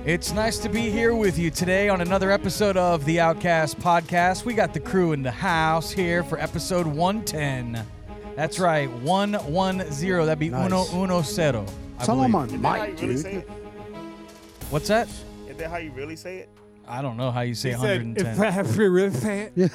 It's nice to be here with you today on another episode of the Outcast Podcast. We got the crew in the house here for episode 110. That's right, 110. That'd be Nice. uno cero. Someone on Is that how you mic, really dude. say it? What's that? Is that how you really say it? I don't know how you say He said, 110. if I have to really say it.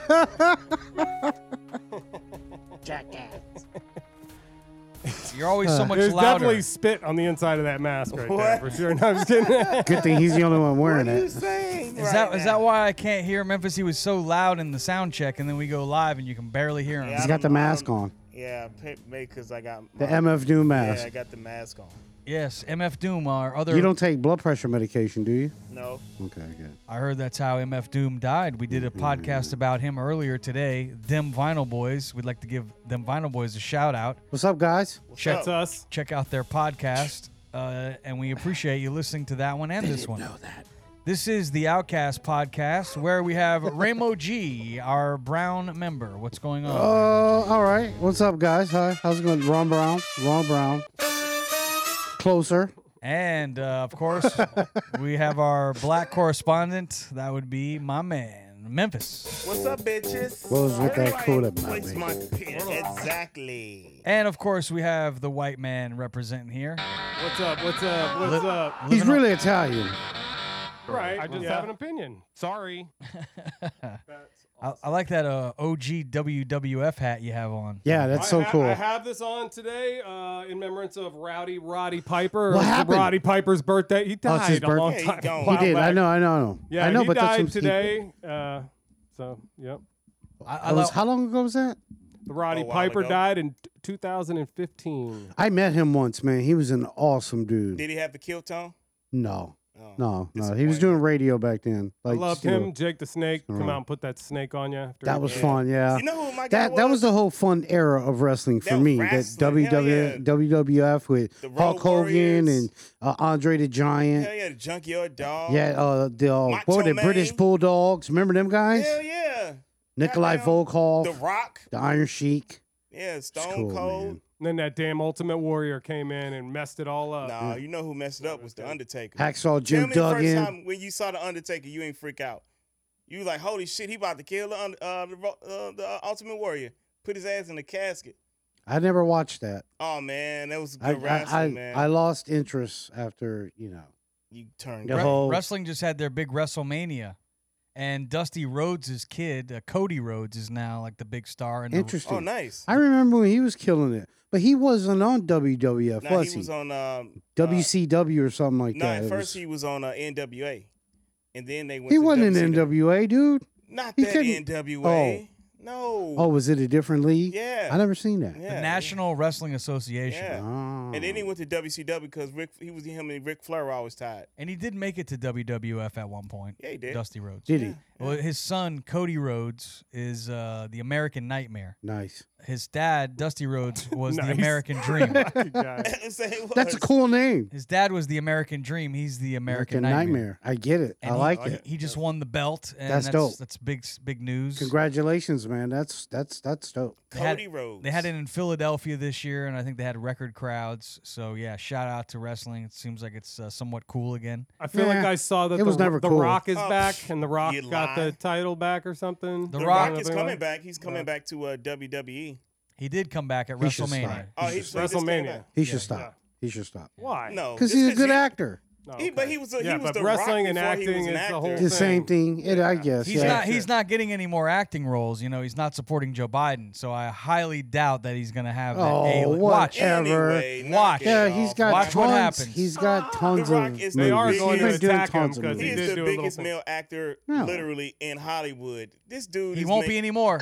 You're always so much There's louder. definitely spit on the inside of that mask right there, What? for sure. No, I'm just kidding. Good thing he's the only one wearing What are you it. saying? Is that why I can't hear Memphis? He was so loud in the sound check, and then we go live and you can barely hear him. Yeah. He's got the mask on. Yeah, maybe because I got The MF Doom Yeah, I mask. got the mask on. Yes, MF Doom, our other. You don't take blood pressure medication, do you? No. Okay, good. I heard that's how MF Doom died. We did a podcast about him earlier today. Them Vinyl Boys. We'd like to give Them Vinyl Boys a shout out. What's up, guys? Check That's us. check out their podcast, and we appreciate you listening to that one and this one. This is the Outcast Podcast, where we have Ramo G, our Brown member. What's going on? All right. What's up, guys? Hi. How's it going? Ron Brown. Closer. And, of course, we have our black correspondent. That would be my man, Memphis. What's up, bitches? What was with that Everybody cool up, place man? my pen. Exactly. And, of course, we have the white man representing here. What's up? What's up? What's up? He's Living on- really Italian. Right. I just Yeah. have an opinion. Sorry. I like that OG WWF hat you have on. Yeah, that's so cool. I have this on today in remembrance of Rowdy Roddy Piper. What It was happened? Roddy Piper's birthday. He Oh, it's his died a long birthday? time. Yeah, he gone. He while did. back. I know. Yeah, I know, he but that's died what today. So, yep. How long ago was that? The Roddy A while Piper ago. died in 2015. I met him once, man. He was an awesome dude. Did he have the kill tone? No. Oh, No. He was disappointing. doing radio back then. I loved still. him. Jake the Snake. Come Right. out and put that snake on you. After That was Yeah. fun, yeah. You know who my guy That was the whole fun era of wrestling for That me. wrestling, That hell yeah. WWF with The Road Hulk Hogan Warriors. and Andre the Giant. Hell yeah, the Junkyard Dog. Yeah, what were they? Macho British Man. Bulldogs. Remember them guys? Hell yeah. Nikolai Goddamn. Volkov, The the, Rock. Iron Sheik. Yeah, It's Stone cool, Cold. man. And then that damn Ultimate Warrior came in and messed it all up. Nah, you know who messed it up was the Undertaker. Hacksaw Tell Jim me the first Duggan. time when you saw the Undertaker, you ain't freak out. You like, holy shit, he about to kill the Ultimate Warrior. Put his ass in the casket. I never watched that. Oh man, that was I good wrestling, man. I lost interest after You turned. The whole- Wrestling just had their big WrestleMania, and Dusty Rhodes' kid, Cody Rhodes, is now like the big star. In the, interesting. Oh, nice. I remember when he was killing it, but he wasn't on WWF, Nah, was he was on WCW or something like no, that. at It first was- he was on NWA, and then they went. he to wasn't WCW. in NWA, dude. Not He that couldn't- NWA. No. Oh, was it a different league? Yeah. I never seen that. Yeah. the National Wrestling Association. Yeah. Oh. And then he went to WCW because him and Ric Flair were always tied. And he did make it to WWF at one point. Yeah, he did. Dusty Rhodes. Did he? Well, his son, Cody Rhodes, is the American Nightmare. Nice. His dad, Dusty Rhodes, was the Nice. American Dream. Good guy. Say it That's a was. cool name. His dad was the American Dream. He's the American Nightmare. I get it. And I like it. He just won the belt, and That's dope. That's big news. Congratulations, man. That's dope. They had- Cody Rhodes. They had it in Philadelphia this year, and I think they had record crowds. So yeah, shout out to wrestling. It seems like it's somewhat cool again. I feel like Yeah. I saw that It was never the cool. Rock is Oh, back, and The Rock you got lie. the title back or something. The The Rock- Rock is coming back. He's coming back to WWE. He did come back at He should WrestleMania. start. Oh, He he's should so he just came WrestleMania. back. He should Yeah. stop. He should stop. Why? No, Because just he's a good he- actor. No, But he was Yeah, he was but the wrestling Rock and before he acting was an is the actor. whole The same thing. I guess. He's yeah. not. He's not getting any more acting roles. You know, he's not supporting Joe Biden. So I highly doubt that he's going to have that. Oh, Watch. whatever. Anyway, Watch. knock it Yeah, he's off. got Watch tons. what happens. He's got tons The Rock of is movies. the They are biggest- going to He's been doing attack him tons of because movies. he He's did the do a little biggest thing. male actor No. literally in Hollywood. This dude He is won't be make- anymore.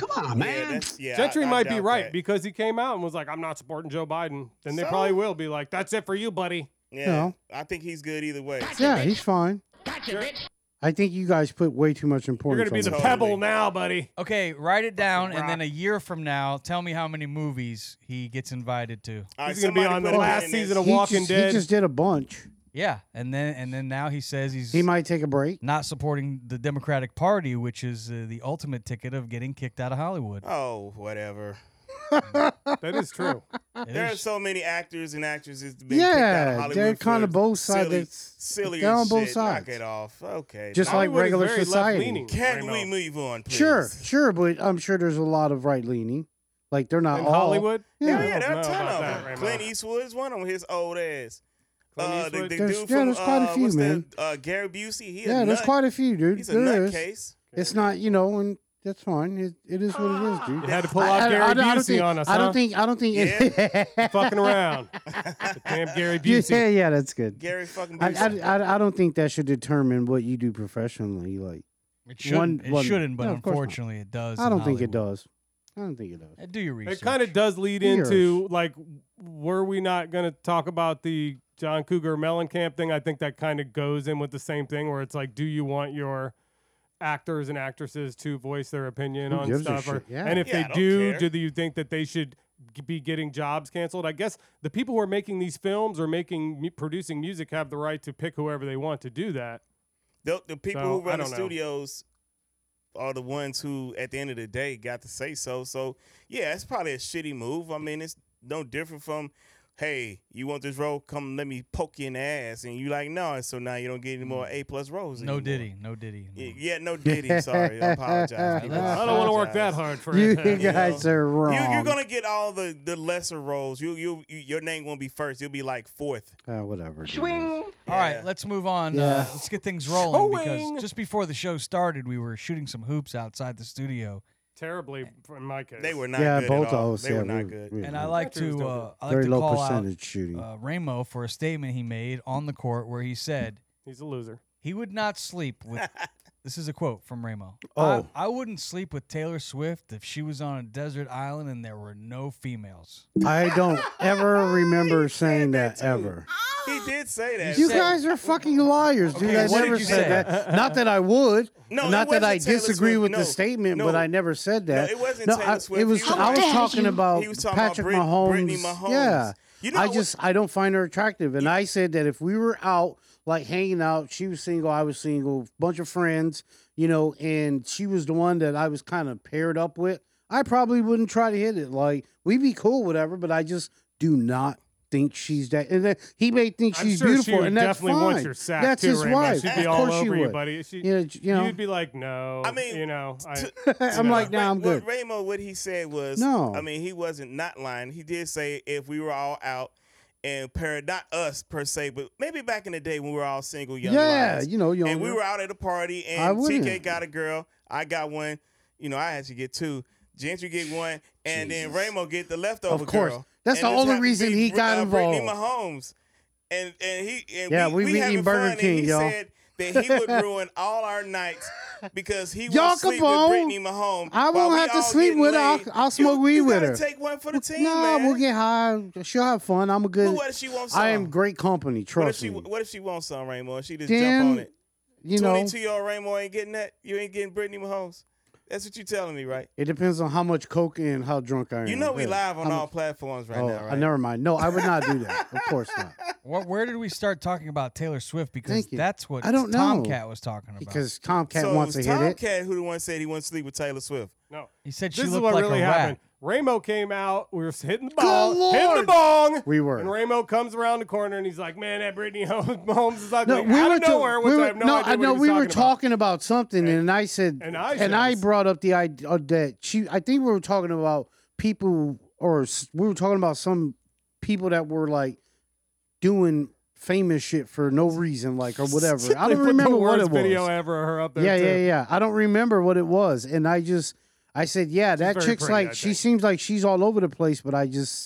Gentry I might be doubt right that. because he came out and was like, "I'm not supporting Joe Biden." Then they So? probably will be like, "That's it for you, buddy." Yeah, No. I think he's good either way. Yeah, he's fine. I think you guys put way too much You're importance gonna be the on Totally. that. pebble now, buddy. Okay, write it down, and Rock. then a year from now, tell me how many movies he gets invited to. All right, He's gonna be somebody on the put him last in season this. of Walking Dead. He just did a bunch. Yeah, and then now he says he's He might take a break. not supporting the Democratic Party, which is the ultimate ticket of getting kicked out of Hollywood. Oh, whatever. That is true. There are so many actors and actresses being kicked out of Yeah, Hollywood. they're kind of for both sides. silly They're on shit. both sides. Knock it off. Okay. Just now, like Hollywood is regular very society. left-leaning, can Ramo. we move on, please? Sure, but I'm sure there's a lot of right leaning. Like they're not In all Hollywood? Yeah. Yeah, there are I a don't know ton about of that, them. Ramo. Clint Eastwood is one of them. His old ass. Clint The Eastwood? dude There's from quite a few, what's man. that? Gary Busey. He Yeah, there's quite a few, dude. He's a There is. nutcase. It's not, and that's fine. It is what it is, dude. You had to pull out Gary Busey on us, I don't huh? think. Fucking around. The damn Gary Busey. Yeah, that's good. Gary fucking Busey. I don't think that should determine what you do professionally. Like, It shouldn't, one- shouldn't, but No, of course not. unfortunately it does. I in don't think it Hollywood. does. I don't think it does. Do your research. It kind of does lead Years. into, like, were we not going to talk about the John Cougar Mellencamp thing? I think that kind of goes in with the same thing where it's like, do you want your actors and actresses to voice their opinion Who on gives a stuff? Or, shit? Yeah. And if Yeah, I they don't do, care. do you think that they should be getting jobs canceled? I guess the people who are making these films or producing music have the right to pick whoever they want to do that. The people So, who I run the don't know. studios are the ones who, at the end of the day, got to say so. So, yeah, it's probably a shitty move. I mean, it's no different from, hey, you want this role? Come, let me poke you in the ass. And you like, no. So now you don't get any more A+ roles No anymore. Diddy. No Diddy. No. Yeah, no Diddy. Sorry. I apologize. people. I don't want to work that hard for You it. guys are wrong. You're going to get all the lesser roles. Your name won't be first. You'll be like fourth. Whatever. dude. All right, let's move on. Yeah. Let's get things rolling Showing. because just before the show started, we were shooting some hoops outside the studio. Terribly, in my case. They were not Yeah, good both at all. of us. They yeah, were not good. And I like Patriots to don't do I like very to low call percentage shooting. out Ramo for a statement he made on the court where he said He's a loser. he would not sleep with. This is a quote from Ramo. Oh. I wouldn't sleep with Taylor Swift if she was on a desert island and there were no females. I don't ever remember saying that ever. He did say that. You guys are fucking liars, dude. Okay, I what never did you said say? that. Not that I would. No, it not that I wasn't Taylor disagree Swift. with No, the statement, no. but I never said that. No, it wasn't No, Taylor Swift. It was. He was- I was talking about He was talking Patrick about Mahomes. Brittany Mahomes. Yeah. You know what- I don't find her attractive, and I said that if we were out like hanging out, she was single, I was single, bunch of friends, and she was the one that I was kind of paired up with. I probably wouldn't try to hit it. Like we'd be cool, whatever, but I just do not think she's that. And then he may think I'm she's sure beautiful, she would and that's definitely fine. want your sack That's too, his Rainbow. wife. She'd be Of all course she over you, would. buddy. You'd You'd be like, no. I mean, I'm like, nah, I'm good. What he said was, No. I mean, he wasn't not lying. He did say if we were all out and paired, not us per se, but maybe back in the day when we were all single young Yeah, lions. younger. And we were out at a party, I and wouldn't. TK got a girl, I got one. I had to get two. Gentry get one, and then Ramo get the leftover Of course. girl. That's And the this only happened to reason be he got Brittany involved. Mahomes. And Yeah, we we be having eating Burger fun, King, and he y'all. said that he would ruin all our nights because he Y'all would sleep Capone, with Brittany Mahomes. I while won't we have to all sleep getting with her. laid. I'll smoke weed you with gotta her. Take one for the team, No, man. we'll get high. She'll have fun. I'm a good. But what if she wants some? I am great company. Trust me. What if she wants some, Raymond? She just Then, jump on it. 22-year-old Raymond ain't getting that. You ain't getting Brittany Mahomes. That's what you telling me, right? It depends on how much coke and how drunk I am. You know we Yeah. live on How all much- platforms right Oh, now, right? never mind. No, I would not do that. Of course not. Where did we start talking about Taylor Swift? Because Thank you. that's what I don't know. Tomcat was talking about. Because Tomcat So wants it to was hit it. Tomcat who the one said he wants to sleep with Taylor Swift. No. he said she This is looked what like really a rat. happened. Ramo came out. We were hitting the Good ball. Hitting the Lord. bong. We were. And Ramo comes around the corner and he's like, man, that Brittany Mahomes is ugly. No, we Out were of nowhere, which I have no idea I know what he was we were talking about. talking about something, and I said, and I and I says- brought up the idea that I think we were talking about people, or we were talking about some people that were like doing famous shit for no reason, like or whatever. I They don't put remember the what worst it was. video ever of her up there. Yeah, too. yeah. I don't remember what it was, and I said, yeah, that very chick's pretty, like I she think. seems like she's all over the place, but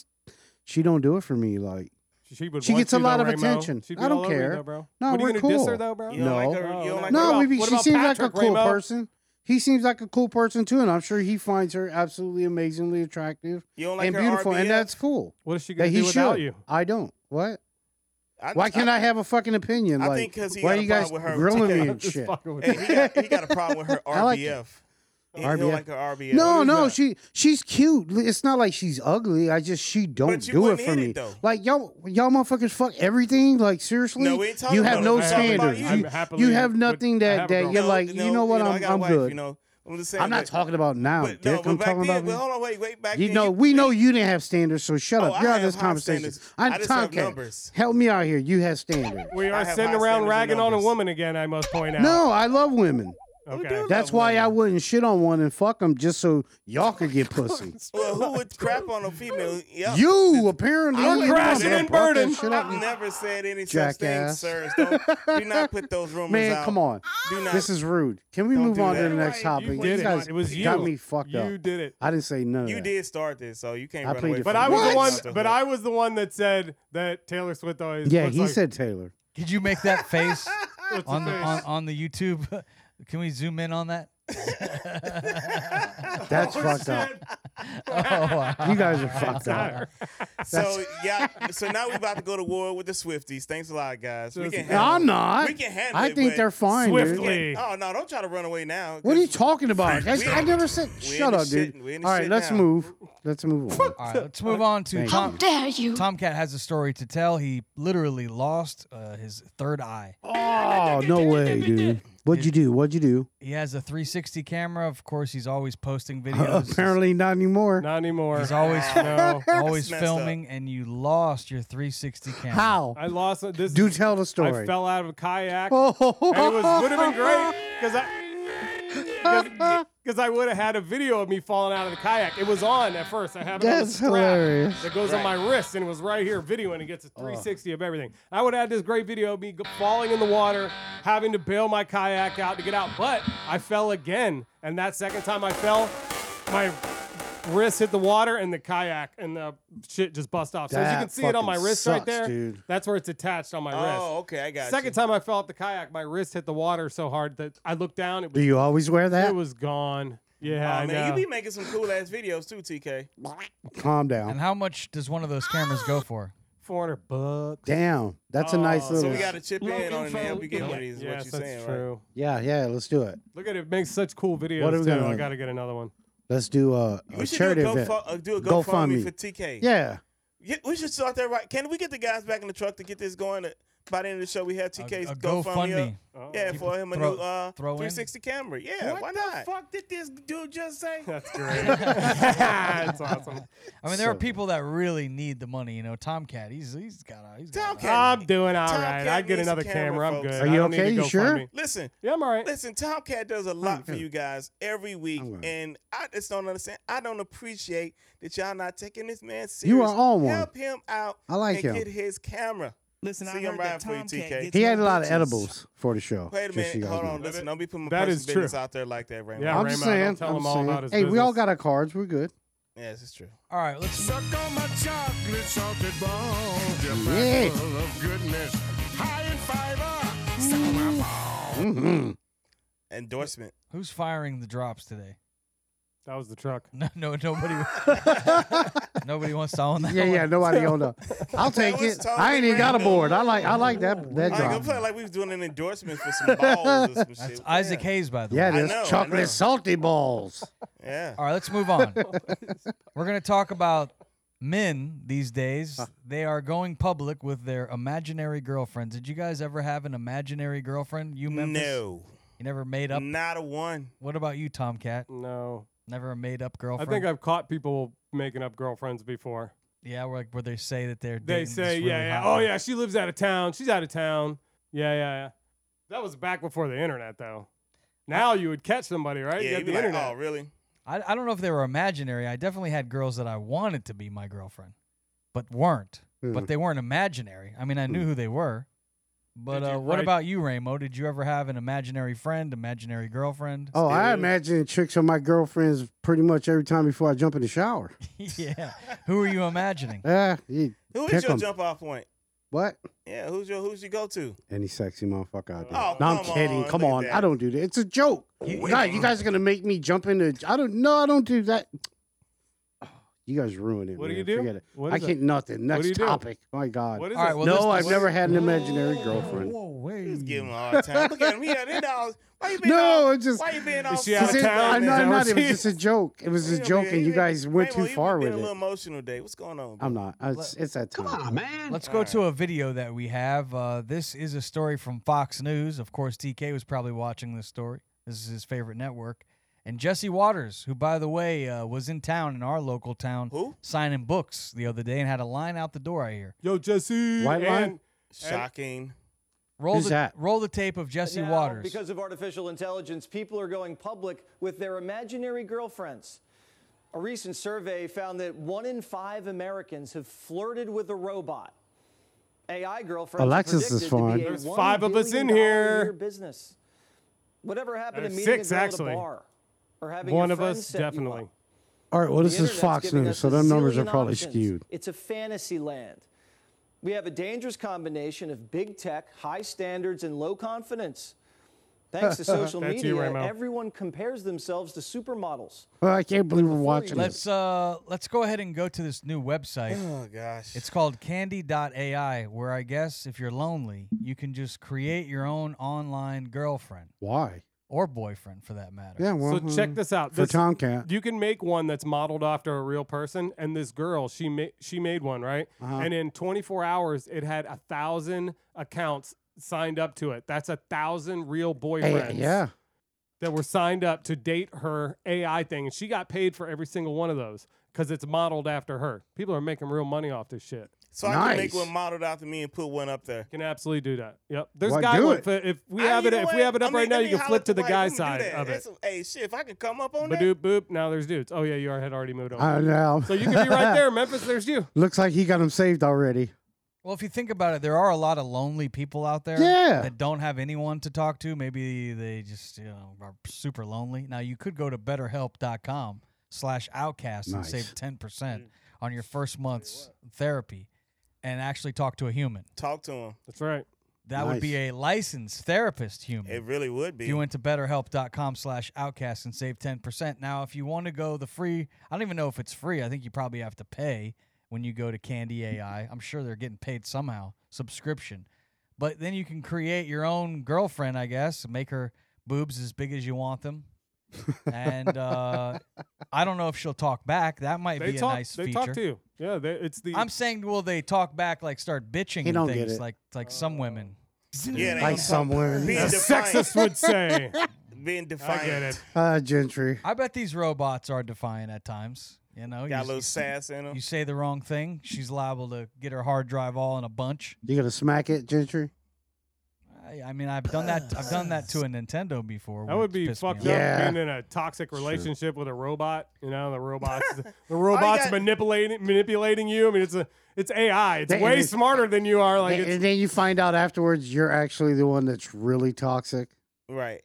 she don't do it for me. Like She would She want gets a to, lot though, of Ramo. attention. She'd be I don't all over you, care. though, bro. No, what, are we're you gonna diss cool. her though, bro? You don't like her? No, You don't like no, her? about- maybe what she about seems Patrick, like a cool Ramo? person. He seems like a cool person too, and I'm sure he finds her absolutely amazingly attractive You don't like and her beautiful, and RBF? that's cool. What is she That gonna he do without should. you? I don't. What? Why can't I have a fucking opinion? I Like, think 'cause he why got are a you guys problem with her grilling me TK. and Just shit? fucking with Hey, you. he got a problem with her I like RBF. He RBF? don't like her RBF. No, is no, that? she's cute. It's not like she's ugly. She don't But you do it wouldn't for hit me. it, though. Like y'all motherfuckers fuck everything. Like seriously, No, we ain't talking you have about no it. We're talking about standards. you. I'm You happily have would- nothing I that have a you're girl. like. You know what? I got a I'm wife, good. I'm just saying. I'm not talking about now, But, Dick. no, I'm but back talking then, about but me. hold on, wait. Back You then, know, we know you didn't have standards, so shut Oh, up. I You're out of have this high conversation. standards. I'm I just have Tomcat. numbers. Help me out here. You have standards. We I are have sitting high around standards and ragging on a numbers. woman again, I must point out. No, I love women. Okay. That's love why I women. wouldn't shit on one and fuck them just so y'all could get pussy. Well, who would crap on a female? Yeah. You apparently I'm you crashing wanna and brought that burning. shit up. I've never said any such thing, Jackass. sirs. Do not put those rumors Man, out. come on. Do not. This is rude. Can we Don't move do on to that. the next You topic? You You did guys it. It was you. got me fucked You up. did it. I didn't say none of You that. did start this, so you can't I run plead away the from But it. I was the What? one. But I was the one that said that Taylor Swift always. Yeah, looks he like, said Taylor. Could you make that face What's the on the face? on the YouTube? Can we zoom in on that? That's fucked up. Oh, wow. You guys are fucked up. So yeah, so now we're about to go to war with the Swifties. Thanks a lot, guys. We can No, handle I'm it. not. We can handle I it, think but they're fine, dude. Swiftly. Oh no, don't try to run away now. What are you 'cause talking about? We I never said. we in Shut the up, dude. shit- we in the All right, shit let's now. move. Let's move on. All right, let's move on to Thank Tom. you. Dare you? Tomcat has a story to tell. He literally lost his third eye. Oh, no way, dude. What'd you do? What'd you do? He has a 360 camera. Of course, he's always posting videos. Apparently not anymore. Not anymore. He's always No. always That's messed filming, and you lost your 360 camera. How? I lost this. Do tell the story. I fell out of a kayak. Oh, And it would have been great because I would have had a video of me falling out of the kayak. It was on at first. I have it on the That's strap hilarious. that goes on my wrist, and it was right here videoing. It gets a 360 of everything. I would have had this great video of me falling in the water, having to bail my kayak out to get out. But I fell again, and that second time I fell, my wrist hit the water and the kayak and the shit just bust off. So as you That can see it on my fucking wrist right sucks, there, dude. that's where it's attached on my wrist. Oh, okay, I got Second you. time I fell off the kayak, my wrist hit the water so hard that I looked down. It do was, you always wear that? it was gone. Yeah, Oh I man, know. you be making some cool ass videos too, TK. Calm And down. how much does one of those cameras go for? $400. Damn, that's a nice Oh, little. So we got to chip in on it and help you get one of these. Is Yes, what you're that's saying, right? true. Yeah, let's do it. Look at it. It makes such cool videos What are we too. gonna- I got to get another one. Let's do a We should charity do a, event. do a GoFundMe. GoFundMe for TK. Yeah. Yeah, we should start that right. Can we get the guys back in the truck to get this going? By the end of the show, we have TK's A GoFundMe. GoFundMe. Up. Yeah, for him a throw- new throw in? 360 camera. Yeah, why not? fuck did this dude just say? That's great. That's awesome. I mean, there are So- people that really need the money. You know, Tomcat. He's got a. Tomcat. I'm doing all Tomcat right. I get needs a another camera, camera. I'm folks. good. Are I you don't need okay? to You sure? GoFundMe. Listen, Yeah, I'm all right. listen. Tomcat does a lot for good. you guys every week, I'm good. and I just don't understand. I don't appreciate that y'all not taking this man serious. You are on one. Help him out. I like and him. get his camera. Listen, See, I I'm heard riding that for you, Tomcat TK. gets He no had a lot of bitches. edibles for the show. Wait a just so minute. you guys Hold know. on. Listen, don't be putting my That personal is true. business out there like that, Raymond. Yeah, I'm Raymond, just don't saying. tell I'm him all saying. about his Hey, we all business. got our cards. We're good. Yes, it's true. All right, let's. Suck on my chocolate salted balls. You're Yeah. full of goodness. High in fiber. Suck on my balls. Mm-hmm. Endorsement. Who's firing the drops today? That was the truck. No, nobody. Nobody wants to own that. Yeah, one. yeah. Nobody owned up. I'll take was it. totally I ain't even got a random. board. I like that I ain't gonna drop. play like we was doing an endorsement for some balls or some That's shit. Isaac yeah. Hayes, by the Yeah, way. it is. I know. Chocolate salty balls. Yeah. All right, let's move on. We're going to talk about men these days. They are going public with their imaginary girlfriends. Did you guys ever have an imaginary girlfriend? You, Memphis? No. You never made up? Not a one. What about you, Tomcat? No. Never a made up I girlfriend? think I've caught people making up girlfriends before. Yeah, where they say that they're They dating say, this really yeah. hot Oh, yeah, she lives out of town. She's out of town. Yeah. That was back before the internet, though. Now you would catch somebody, right? Yeah, you you'd got be the like, internet. oh, really? I don't know if they were imaginary. I definitely had girls that I wanted to be my girlfriend, but weren't. But they weren't imaginary. I mean, I knew who they were. But Did you what write- about you, Ramo? Did you ever have an imaginary friend, imaginary girlfriend? Oh, I Dude. imagine tricks on my girlfriends pretty much every time before I jump in the shower. Yeah. Who are you imagining? You Who is pick your 'em. jump off point? What? Yeah, who's your go to? Any sexy motherfucker out there. Oh, no, I'm come kidding. on, Come look at on. that. I don't do that. It's a joke. God, you guys are gonna make me jump into. I don't do that. Oh, you guys ruined it. What do man. you do? Forget it. What I is can't. Nothing. do Next you do? topic. My God. What is All right, it? well, no, this- I've never had an imaginary girlfriend. Just give him a hard time. Look at him. He had $8. Why you being No, all, it's just. Why you being all Is she out of sensitive, town? I'm man? not. Is I'm that not. what It was she just a joke. It was a Yeah, joke, man, and you guys went Raymond, too far you with been a little it. emotional today. What's going on? Bro? I'm not. It's that time. Come on, man. Let's go to a video that we have. This is a story from Fox News. Of course, TK was probably watching this story. This is his favorite network. And Jesse Waters, who, by the way, was in town, in our local town, Who? signing books the other day and had a line out the door, I hear. Yo, Jesse. White line? Shocking. Roll the tape of Jesse Now, Waters. because of artificial intelligence, people are going public with their imaginary girlfriends. A recent survey found that 1 in 5 Americans have flirted with a robot. AI girlfriends Alexis are is predicted to fine. be a There's $1 5 of us in billion a here. year business. Whatever happened to There's meeting 6 a girl actually. at a bar or having One your of friends us, set you definitely. up? All right, well, this The is internet's Fox giving News, us so a their numbers are zillion probably options. skewed. It's a fantasy land. We have a dangerous combination of big tech, high standards, and low confidence. Thanks to social That's media, you, Ramo. everyone compares themselves to supermodels. Well, I can't believe we're watching this. Let's go ahead and go to this new website. Oh gosh. It's called Candy.ai, where I guess if you're lonely, you can just create your own online girlfriend Why? or boyfriend, for that matter. Yeah, well, So check this out. for This- Tomcat. You can make one that's modeled after a real person, and this girl, she made one, right? And in 24 hours, it had 1,000 accounts signed up to it. That's 1,000 real boyfriends Yeah. that were signed up to date her AI thing, and she got paid for every single one of those because it's modeled after her. People are making real money off this shit. So I can make Nice. one modeled after me and put one up there. Can absolutely do that. Yep. There's Why guy do one. it? If we have it, if we have it up right now, you can flip to the guy side of it. Hey, shit, if I can come up on that. Badoop boop. Now there's dudes. Oh yeah, you had already moved on. I know. So you can be right there, Memphis. There's you. Looks like he got him saved already. Well, if you think about it, there are a lot of lonely people out there Yeah. that don't have anyone to talk to. Maybe they just are super lonely. Now, you could go to betterhelp.com/outcast and Nice. save 10% on your first month's therapy and actually talk to a human. Talk to him. That's right. That would be a licensed therapist human. It really would be. If you went to betterhelp.com/outcast and save 10%. Now, if you want to go the free, I don't even know if it's free. I think you probably have to pay when you go to Candy AI. I'm sure they're getting paid somehow, subscription. But then you can create your own girlfriend, I guess, make her boobs as big as you want them. And I don't know if she'll talk back. That might They be talk. a nice They feature. talk to you. Yeah. It's the. I'm saying, will they talk back, like start bitching He and don't get things, it. like some women? Yeah, they Like gonna some women. being a defiant. sexist would say. Being I defiant. get it. Gentry. I bet these robots are defiant at times. You know, Got a you, little sass in them. you say the wrong thing, she's liable to get her hard drive all in a bunch. You gonna smack it, Gentry? I mean, I've done that. I've done that to a Nintendo before. That where would it's be pissed me fucked off. up Yeah. being in a toxic relationship with a robot. You know, the robots got- manipulating you. I mean, it's AI. It's They- way they- smarter than you are. Like And it's, then you find out afterwards you're actually the one that's really toxic. Right.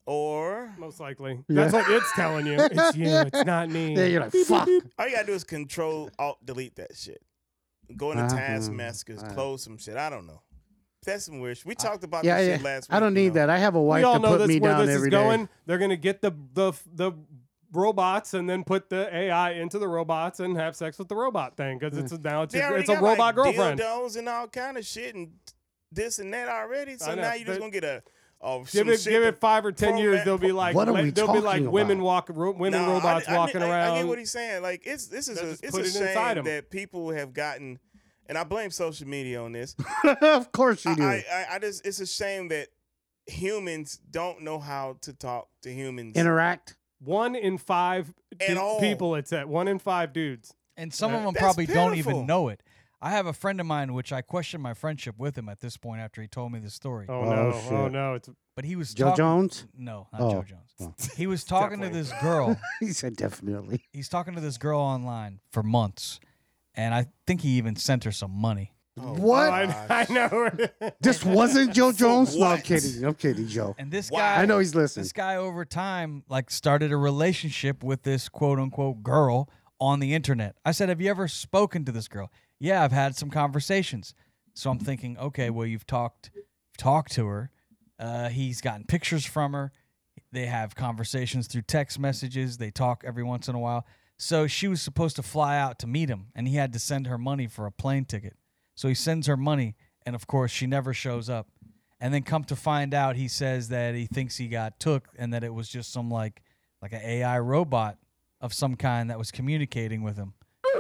Or most likely. Yeah. That's what it's telling you. It's you. It's not me. Yeah, you're like, fuck. all you gotta do is Control Alt Delete that shit. Go into Taskmasters, close some shit. I don't know. That's some weird shit. We talked about Yeah, this yeah. shit last week. I don't need that. I have a wife We all to know put this me where down this is every day. going. They're gonna get the robots and then put the AI into the robots and have sex with the robot thing because now They already it's a got, robot like, girlfriend. dildos and all kind of shit and this and that already. So I know. now you just They- gonna get a Give it 5 or 10 years. They'll be like What are we they'll be like talking women about? women robots walking around. I get what he's saying. Like it's They'll just it's put a it inside shame 'em. that people have gotten, and I blame social media on this. Of course you do. I just it's a shame that humans don't know how to talk to humans. Interact. 1 in 5 At all. people. It's at 1 in 5 dudes. And some of them That's probably don't pitiful. even know it. I have a friend of mine, which I question my friendship with him at this point after he told me the story. Oh, Oh, no! Oh shit. no! It's But he was Joe talking. Jones? No, not Oh. Joe Jones. He was talking to this girl. He said definitely. He's talking to this girl online for months, and I think he even sent her some money. What? I know. This wasn't Joe Jones? No, I'm what? kidding. I'm kidding, Joe. And this Wow. guy, I know he's listening. this guy over time like started a relationship with this quote unquote girl on the internet. I said, "Have you ever spoken to this girl?" "Yeah, I've had some conversations." So I'm thinking, okay, well, you've talked to her. He's gotten pictures from her. They have conversations through text messages. They talk every once in a while. So she was supposed to fly out to meet him, and he had to send her money for a plane ticket. So he sends her money, and of course, she never shows up. And then come to find out, he says that he thinks he got took, and that it was just some like an AI robot of some kind that was communicating with him.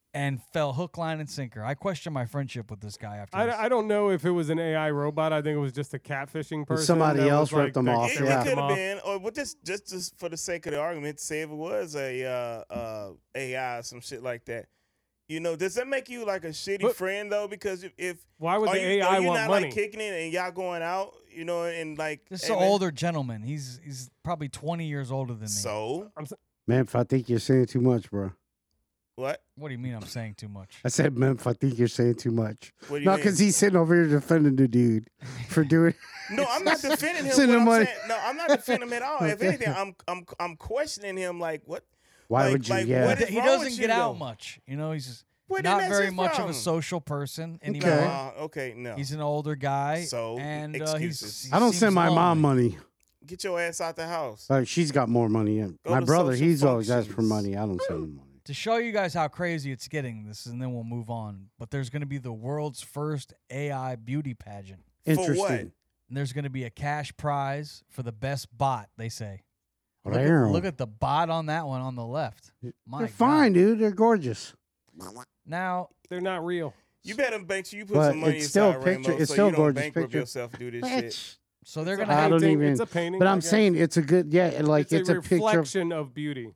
and fell hook, line, and sinker. I question my friendship with this guy after this. I don't know if it was an AI robot. I think it was just a catfishing person. Somebody that else was, ripped them that off, It, ripped yeah. could them have off. been, or but just for the sake of the argument, say if it was a AI or some shit like that. You know, does that make you like a shitty But- friend though? Because if Why would are the you, AI are you want not money? like kicking it and y'all going out, you know, and like This is hey, an man, older gentleman. He's probably 20 years older than me. So Memph, I think you're saying too much, bro. what? What do you mean I'm saying too much? I said, Memph, I think you're saying too much. What do you No, mean? because he's sitting over here defending the dude for doing. No, I'm not defending him. Send What him I'm money. saying, no, I'm not defending him at all. If anything, I'm questioning him. Like what? Why Like- would you? like, Yeah. what is He wrong doesn't with get you, out though? much. You know, he's just Well, then not that's very his much of a problem. social person anymore. Okay. Okay, no. He's an older guy. So, and excuses. he I don't seems send my mom lonely. money. Get your ass out the house. She's got more money. In. Go My to brother, social he's always asked for functions. money. I don't send him money. To show you guys how crazy it's getting, and then we'll move on. But there's going to be the world's first AI beauty pageant. For what? Interesting. And there's going to be a cash prize for the best bot, they say. Look at, Damn. look at the bot on that one on the left. My They're God. fine, dude. They're gorgeous. Now, They're not real. You better make sure you put But some money it's still inside a picture- Rainbow it's so still you a don't gorgeous bankrupt picture. yourself and do this shit. Bitch. so they're It's going a to I don't painting. even- It's a painting. But I I'm guess. saying it's a good, yeah, like it's, a a picture. reflection of beauty.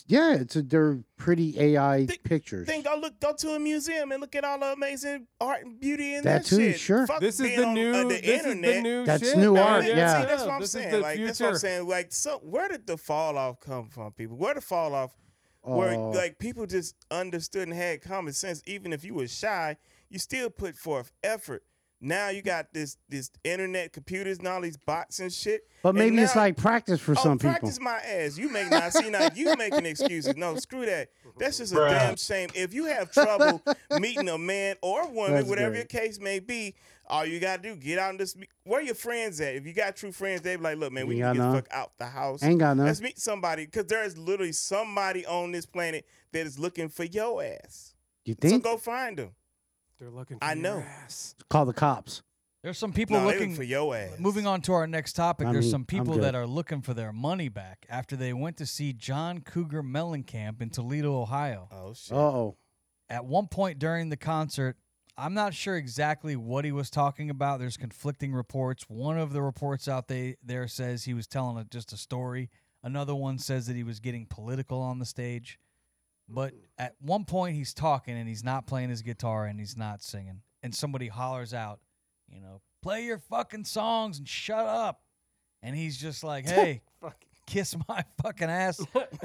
They're pretty AI Think- pictures. Then go to a museum and look at all the amazing art and beauty in That that, too, shit. sure. Fuck This is being the on, new. the This is internet. the new. That's shit, new man. art, yeah. See, that's what I'm This is saying. the Like that's what I'm future. saying. Like, so where did the fall off come from, people? Where the fall off? Where Oh. like people just understood and had common sense. Even if you were shy, you still put forth effort. Now you got this internet, computers, and all these bots and shit. But And maybe it's now- like practice for some people. practice my ass. You make now see now you making excuses. No, screw that. That's just a damn shame. If you have trouble meeting a man or a woman, That's whatever great. your case may be, all you gotta do get out and just where your friends at. If you got true friends, they be like, look, man, we You need to got get the none? fuck out the house. Ain't got none. Let's meet somebody because there is literally somebody on this planet that is looking for your ass. You So think? go find them. They're looking for I your know. ass. Call the cops. There's some people No, they looking looking for your ass. Moving on to our next topic, I there's mean, some I'm people good. that are looking for their money back after they went to see John Cougar Mellencamp in Toledo, Ohio. Oh shit. Uh-oh. At one point during the concert, I'm not sure exactly what he was talking about. There's conflicting reports. One of the reports out there says he was telling just a story. Another one says that he was getting political on the stage. But at one point, he's talking and he's not playing his guitar and he's not singing. And somebody hollers out, you know, play your fucking songs and shut up. And he's just like, hey, kiss my fucking ass.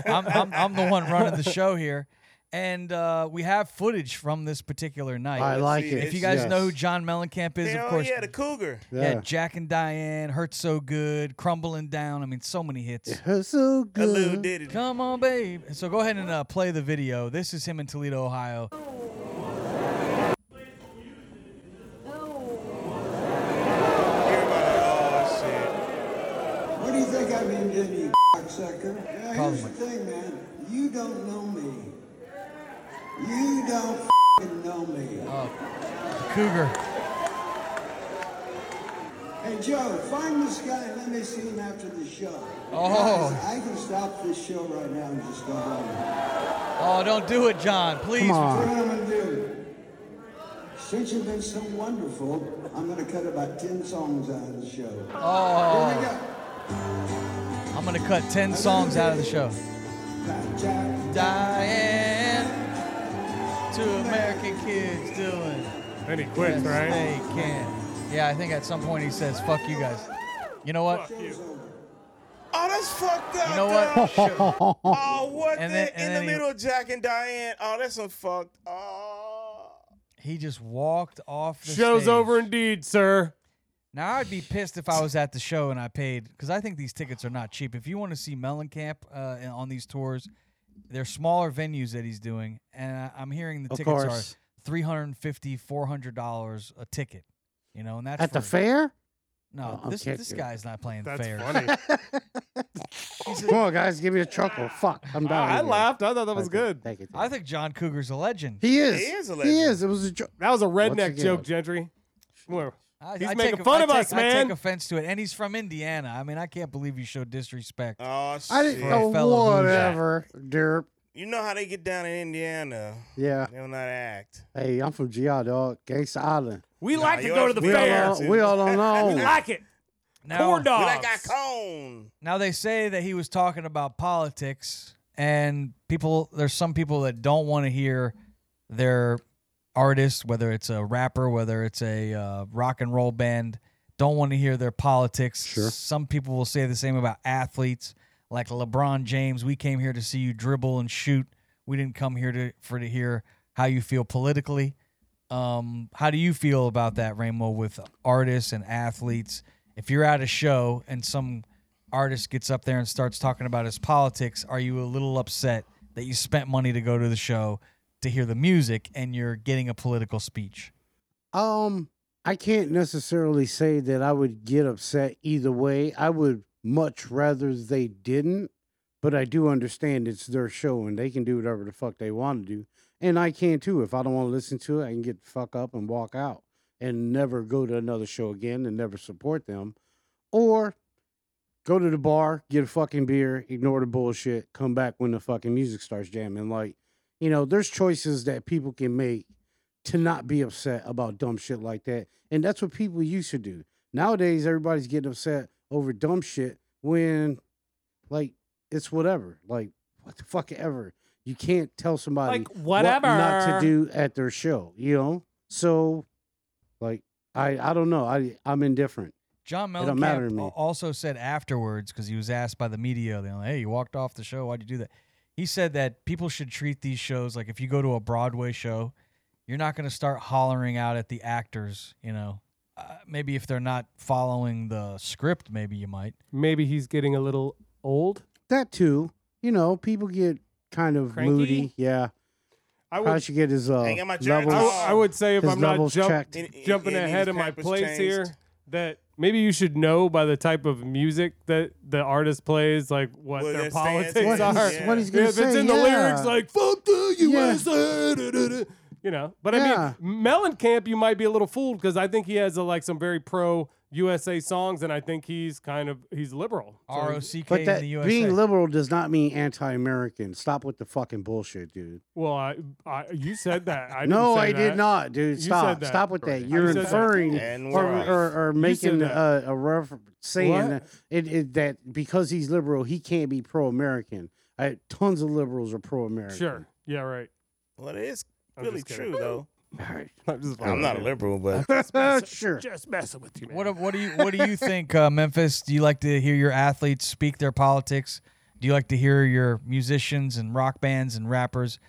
I'm the one running the show here. And we have footage from this particular night. I like see, it. If you guys Yes. know who John Mellencamp is, Hell of course. yeah, the Cougar. Yeah, Jack and Diane, Hurt So Good, Crumbling Down. I mean, so many hits. It's so A little good. did it. Come on, babe. So go ahead and play the video. This is him in Toledo, Ohio. Everybody, oh shit. What do you think I've been doing, you cocksucker? Yeah, Call here's him. the thing, man. You don't know me. You don't f***ing know me. Cougar. Hey, Joe, find this guy and let me see him after the show. Oh. Guys, I can stop this show right now and just go home. Oh, don't do it, John. Please. Come on. What I'm gonna do? Since you've been so wonderful, I'm gonna cut about 10 songs out of the show. Here we Oh, go. I'm going to cut 10 songs out of the show. Jack, Diane, two American kids doing Then he quits, best right? they can. Yeah, I think at some point he says, fuck you guys. You know what? Fuck you. Oh, that's fucked up. You know dog. what? Sure. Oh, what And the, then- and in then the he- middle of Jack and Diane? Oh, that's some fucked. Oh. He just walked off the Show's stage. over indeed, sir. Now, I'd be pissed if I was at the show and I paid, because I think these tickets are not cheap. If you want to see Mellencamp on these tours, they're smaller venues that he's doing, and I'm hearing the Of tickets course. are $350, $400 a ticket. You know, and that's At the for- fair? No, Oh, this okay, this good. guy's not playing That's fair. funny. Come on, guys, give me a chuckle. Fuck, I'm down. I with it. laughed. I thought that was Thank you, good. Thank you. I think John Cougar's a legend. He is. He is a He legend. is. It was a joke. That was a redneck again. joke, Gentry. Well, He's I making take- fun I of take- us, I man. take offense to it, and he's from Indiana. I mean, I can't believe you showed disrespect. Oh, shit. I didn't. For a Oh, fellow who's- whatever, derp. You know how they get down in Indiana. Yeah. They don't know how to act. Hey, I'm from GI, dog. Gangsta Island. We Nah, like to you go to the we fair. all- We all don't know. We like it. Now, Corn We like dogs. our cone. now they say that he was talking about politics, and there's some people that don't want to hear their artist, whether it's a rapper, whether it's a rock and roll band, don't want to hear their politics. Sure. Some people will say the same about athletes, like LeBron James. We came here to see you dribble and shoot. We didn't come here to hear how you feel politically. How do you feel about that, Ramo, with artists and athletes? If you're at a show and some artist gets up there and starts talking about his politics, are you a little upset that you spent money to go to the show to hear the music and you're getting a political speech? I can't necessarily say that I would get upset either way. I would much rather they didn't, but I do understand it's their show and they can do whatever the fuck they want to do. And I can too. If I don't want to listen to it, I can get the fuck up and walk out and never go to another show again and never support them. Or go to the bar, get a fucking beer, ignore the bullshit, come back when the fucking music starts jamming. Like, you know, there's choices that people can make to not be upset about dumb shit like that. And that's what people used to do. Nowadays, everybody's getting upset over dumb shit when, like, it's whatever. Like, what the fuck ever. You can't tell somebody Like, whatever. what not to do at their show, you know? So, like, I don't know. I'm indifferent. John It don't matter to me. Mellencamp also said afterwards, because he was asked by the media, they're like, hey, you walked off the show. Why'd you do that? He said that people should treat these shows like if you go to a Broadway show, you're not going to start hollering out at the actors, you know. Maybe if they're not following the script, maybe you might. Maybe he's getting a little old. That too. You know, people get kind of Cranky? moody. Yeah. I Probably would, should get his Ain't got my jerk levels. on. I would say if his I'm not levels checked. jumping And ahead his of my pampers place changed. here, that maybe you should know by the type of music that the artist plays, like what Well, their their stance politics is, are. yeah. What he's gonna If say, it's in the yeah. lyrics, like "fuck the Yeah. USA," you know. But Yeah. I mean, Mellencamp, you might be a little fooled because I think he has like some very pro USA songs, and I think he's liberal. So- ROCK But in that the USA. being liberal does not mean anti-American. Stop with the fucking bullshit, dude. Well, you said that. I No, didn't say I that. did not, dude. You Stop. said that. Stop with that. Right. You're You said that. inferring And or, we're off. or You said making that. a reference saying What? that because he's liberal, he can't be pro-American. Tons of liberals are pro-American. Sure. Yeah. Right. Well, it is I'm really just kidding. true, though. All right. I'm not a liberal, but Sure. Just messing with you, man. What do you think, Memphis? Do you like to hear your athletes speak their politics? Do you like to hear your musicians and rock bands and rappers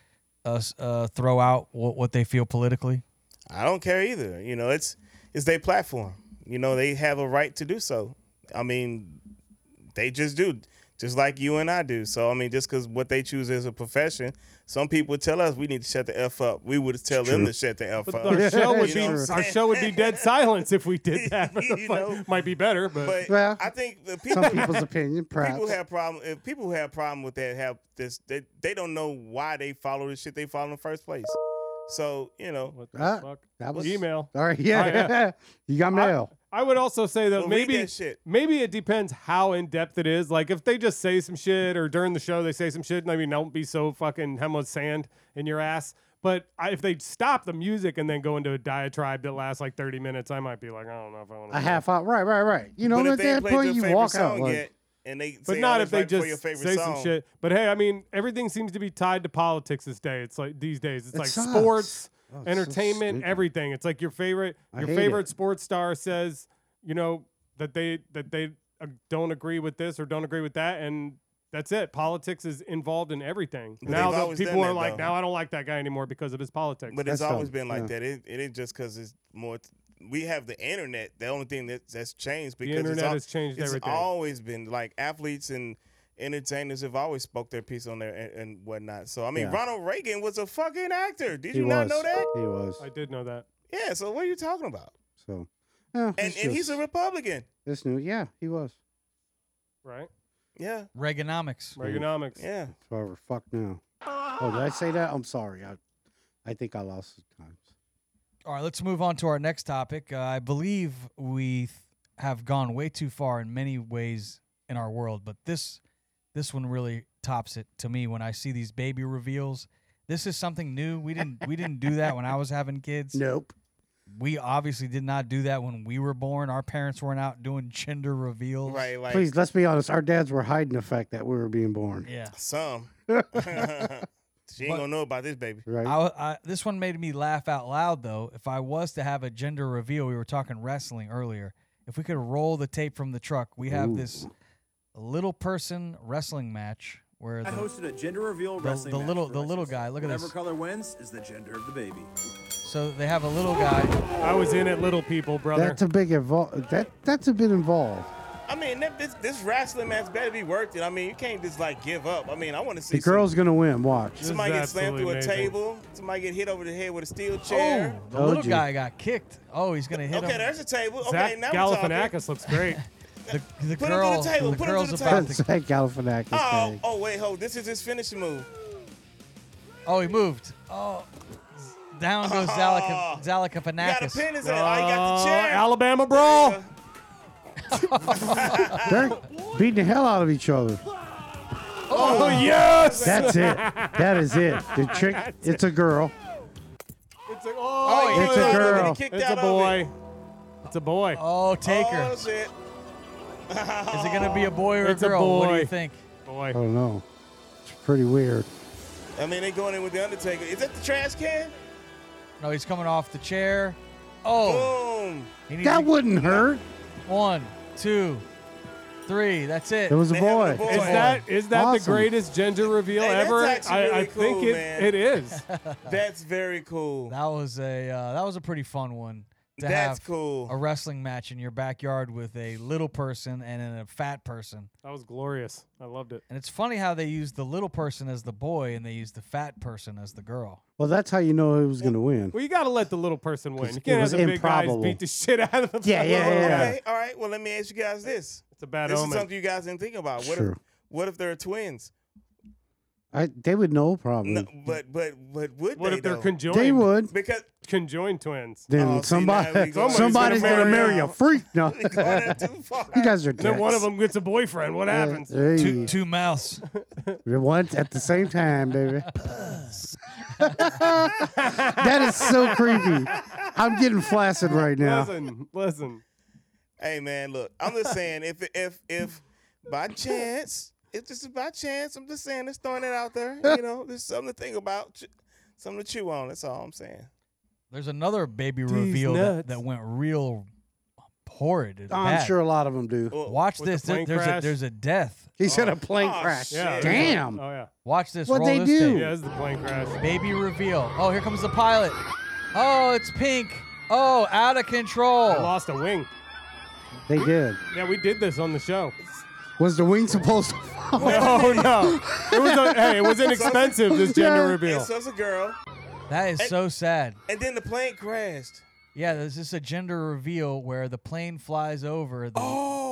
throw out what they feel politically? I don't care either. You know, it's their platform. You know, they have a right to do so. I mean, they just do, just like you and I do. So, I mean, just because what they choose as a profession, some people tell us we need to shut the F up. We would tell them to shut the F But up. our show would You be know what I'm our saying? show would be dead silence if we did that. You know? Might be better, but, But Well, I think the people, Some people's opinion, perhaps. people have problem. If people who have problem with that have this, they don't know why they follow the shit they follow in the first place. So you know, what the Ah, fuck? that was Email. All right. Yeah. Oh, yeah. You got mail. I would also say that Well, read maybe that shit. maybe it depends how in depth it is. Like if they just say some shit or during the show they say some shit, I mean, don't be so fucking hem with sand in your ass. But if they stop the music and then go into a diatribe that lasts like 30 minutes, I might be like, I don't know if I want to. A half out. Right. You know, but at if they ain't that played point, your you favorite walk song out. Like, yet, and they But say, not oh, if they let's write for your just favorite say song. some shit. But hey, I mean, everything seems to be tied to politics this day. It's like these days. It's It like sucks. sports, Oh, it's so entertainment, stupid. everything. It's like your I hate favorite it. sports star says, you know, that they don't agree with this or don't agree with that, and that's it. Politics is involved in everything. But Now they've the always people done are that, like, though. now I don't like that guy anymore because of his politics. But it's That's always dumb. been like Yeah. that. It ain't just because it's more. We have the internet. The only thing that's changed because internet it's has changed it's everything. always been like athletes and entertainers have always spoke their piece on there and whatnot. So I mean, Yeah. Ronald Reagan was a fucking actor. Did he you was. not know that? He was. I did know that. Yeah. So what are you talking about? So, yeah, And he's a Republican. It's new. Yeah, he was. Right? Yeah. Reaganomics. Reaganomics. Yeah. Forever. Fuck now. Oh, did I say that? I'm sorry. I think I lost the times. All right, let's move on to our next topic. I believe we have gone way too far in many ways in our world, but this one really tops it to me when I see these baby reveals. This is something new. We didn't do that when I was having kids. Nope. We obviously did not do that when we were born. Our parents weren't out doing gender reveals. Right, like Please, let's be honest. Our dads were hiding the fact that we were being born. Yeah. some. She ain't gonna know about this baby. Right. This one made me laugh out loud, though. If I was to have a gender reveal, we were talking wrestling earlier. If we could roll the tape from the truck, we have this little person wrestling match where I hosted a gender reveal wrestling the match little for the my little sister. guy. Look at Whatever this. color wins is the gender of the baby. So they have a little guy. I was in it, little people, brother. That's a big that's a bit involved. I mean, this wrestling match better be worth it. I mean, you can't just like give up. I mean, I want to see The girl's gonna win. Watch. somebody This get is slammed through a absolutely amazing. table. Somebody get hit over the head with a steel chair. Oh, the Told little you. guy got kicked. Oh, he's gonna hit Okay, him. there's a table. Okay, Zach now we're talking. Galifianakis looks great. The Put him to the girl. table, The put him to girl's the about to. Zach Galifianakis. Oh, thing. oh, wait, hold. This is his finishing move. Oh, he moved. Oh, down goes Zalika You got a Galifianakis. pin in his head. Oh, you got the chair. Alabama brawl. They're beating the hell out of each other. Oh, yes. That's it. That is it. The chick. It's a girl. It's a, Oh, It's a yeah, girl. he kicked It's a out of boy. it. It's a boy. Oh, take her. Oh, shit. Is it gonna be a boy or It's a a girl? What do boy. you think? Boy. I don't know. It's pretty weird. I mean, they going in with the Undertaker. Is that the trash can? No, he's coming off the chair. Oh, Boom. he needs That to- wouldn't hurt. 1, 2, 3. That's it. It was a They having boy. a boy. Is that the Awesome. greatest gender reveal Hey, that's ever? actually I really think cool, man. it is. That's very cool. That was a pretty fun one. To That's have cool. a wrestling match in your backyard with a little person and a fat person. That was glorious. I loved it. And it's funny how they used the little person as the boy and they used the fat person as the girl. Well, that's how you know who was going to win. Well, you got to let the little person win. You It can't have was the big guys improbable. beat the shit out of them. Yeah, yeah, yeah. Okay, all right. Well, let me ask you guys this. It's a bad This is omen. something you guys didn't think about. True. What if they're twins? They would know probably. No, but would What they if they're though? conjoined? They would. Because Conjoined twins. Then Oh, see, now we somebody's going- going to marry a now. freak. No, going too far. you guys are Then one of dicks. them gets a boyfriend. What happens? Hey, Two mouths. once at the same time, baby. That is so creepy. I'm getting flaccid right now. Listen. Hey man, look, I'm just saying if by chance, if this is by chance, I'm just saying, just throwing it out there. You know, there's something to think about, something to chew on. That's all I'm saying. There's another baby These reveal nuts. that went real horrid. It's I'm bad. sure a lot of them do. Well, Watch With this. the plane There's crash? there's a death. He said a plane oh, crash. shit. Yeah. Damn. Oh yeah. Watch this. What'd Roll they this do? tape. Yeah, this is the plane crash. Baby reveal. Oh, here comes the pilot. Oh, it's pink. Oh, out of control. I lost a wing. They did. Yeah, we did this on the show. Was the wing supposed to fall? No. It was inexpensive, this gender Yeah. reveal. And so it's a girl, That is so sad. and then the plane crashed. Yeah, there's just a gender reveal where the plane flies over the,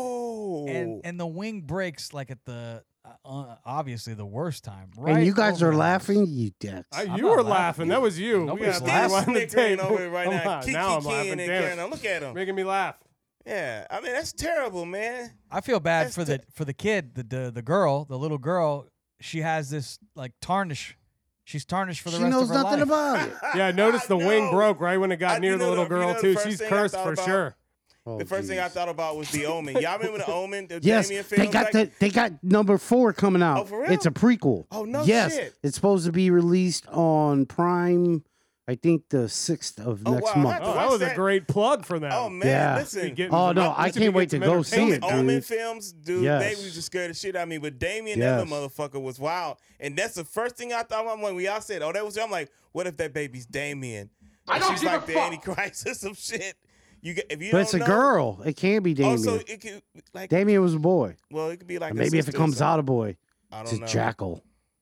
Oh, and the wing breaks like at the obviously the worst time. Right. And you guys over are the- laughing, you dicks. I'm You not were laughing. laughing. That was you. Nobody's We Still got laughing. rewind the snickering tape. over it right I'm now. not- Kiki now I'm keying laughing. and Damn carrying it. on. Look at him. Making me laugh. Yeah, I mean that's terrible, man. I feel bad That's for the kid, the girl, the little girl. She has this like tarnish. She's tarnished for the She rest knows of her nothing life. about it. Yeah, I noticed the wing No. broke right when it got near you the know little the- girl, you know too. the first She's thing I cursed thought for about? sure. Oh, The first thing I geez. thought about was the Omen. Y'all remember the Omen? The Yes, Damien they film? got they got number 4 coming out. Oh, for real? It's a prequel. Oh, no yes, shit. it's supposed to be released on Prime. I think the 6th of Oh, next wow, month. Oh, that was a great plug for them. Oh man, Yeah. listen. Getting Oh some- no, we I should be can't wait to getting go some see it, Omen dude. films, dude, Yes. they was just scared the shit out of me. But Damien, Yes. that other motherfucker was wild. And that's the first thing I thought about when we all said, oh, that was, I'm like, what if that baby's Damien? And she's like the Antichrist or some shit. If you But don't it's a know, girl. It can't be Damien. Also, it could, like, Damien was a boy. well, it could be like Or a maybe if it sister or comes something. out a boy, I it's don't a know. jackal.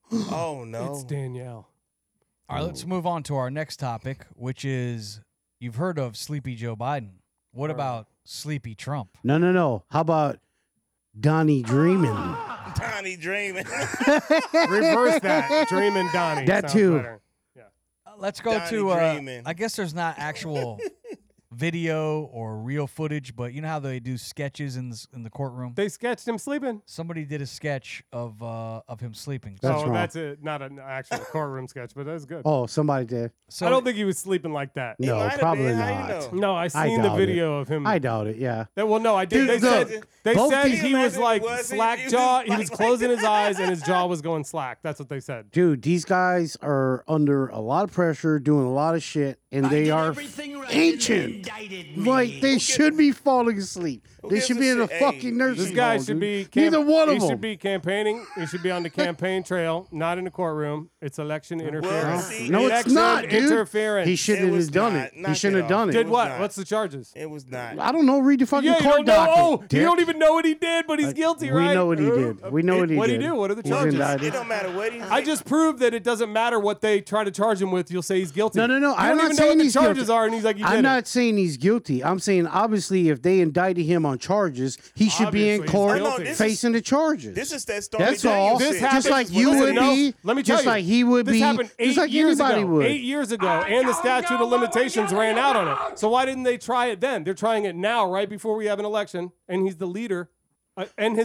Oh, no. It's Danielle. All right, let's move on to our next topic, which is you've heard of Sleepy Joe Biden. What about Sleepy Trump? No. How about Donnie Dreamin'? Tiny dreaming. Reverse that. Dreaming Donnie. That Sounds too. better. Let's go Donnie to. Dreamin'. I guess there's not actual video or real footage, but you know how they do sketches in the courtroom. They sketched him sleeping. Somebody did a sketch of him sleeping. That's wrong. That's not an actual courtroom sketch, but that's good. Oh, somebody did. So I don't think he was sleeping like that. No, might have probably been. not. How you know? No, I seen the doubt video of him. I doubt it. Yeah. Well, no, I did. Dude, They both said these- he was Imagine like it wasn't. slack He was jaw. like- He was closing his eyes and his jaw was going slack. That's what they said. Dude, these guys are under a lot of pressure, doing a lot of shit, and they are ancient. Like they should be falling asleep. They gives should a be in a shit? fucking Hey, nursing This guy home, should dude. be. Neither one of He them. should be campaigning. He should be on the campaign trail, not in the courtroom. It's election interference. see, No, it's Election not, dude. interference. He It shouldn't was have done not. it. He Knock shouldn't it have done off. it. Did was what? not. What's the charges? It was not. I don't know. Read the fucking Yeah, you court don't know. docket. Oh, you dick. don't even know what he did, but he's guilty, We right? know what he did. We know what he What'd did. he do? What are the He's charges? indicted. It don't matter what he. I just proved that it doesn't matter what they try to charge him with. You'll say he's guilty. No. You I'm don't not even know saying what the he's charges guilty. are, and he's like, he did I'm it. not saying he's guilty. I'm saying obviously if they indicted him on charges, he should be in Obviously, he's court guilty. facing the charges. This is that Stormy That's all. Daniels This shit. happened- Just like you Listen, would no, be. let me tell just you, like he would this be. happened 8 Just like years anybody ago. would. 8 years ago, and the statute of limitations ran out on it. So why didn't they try it then? They're trying it now, right before we have an election, and he's the leader, and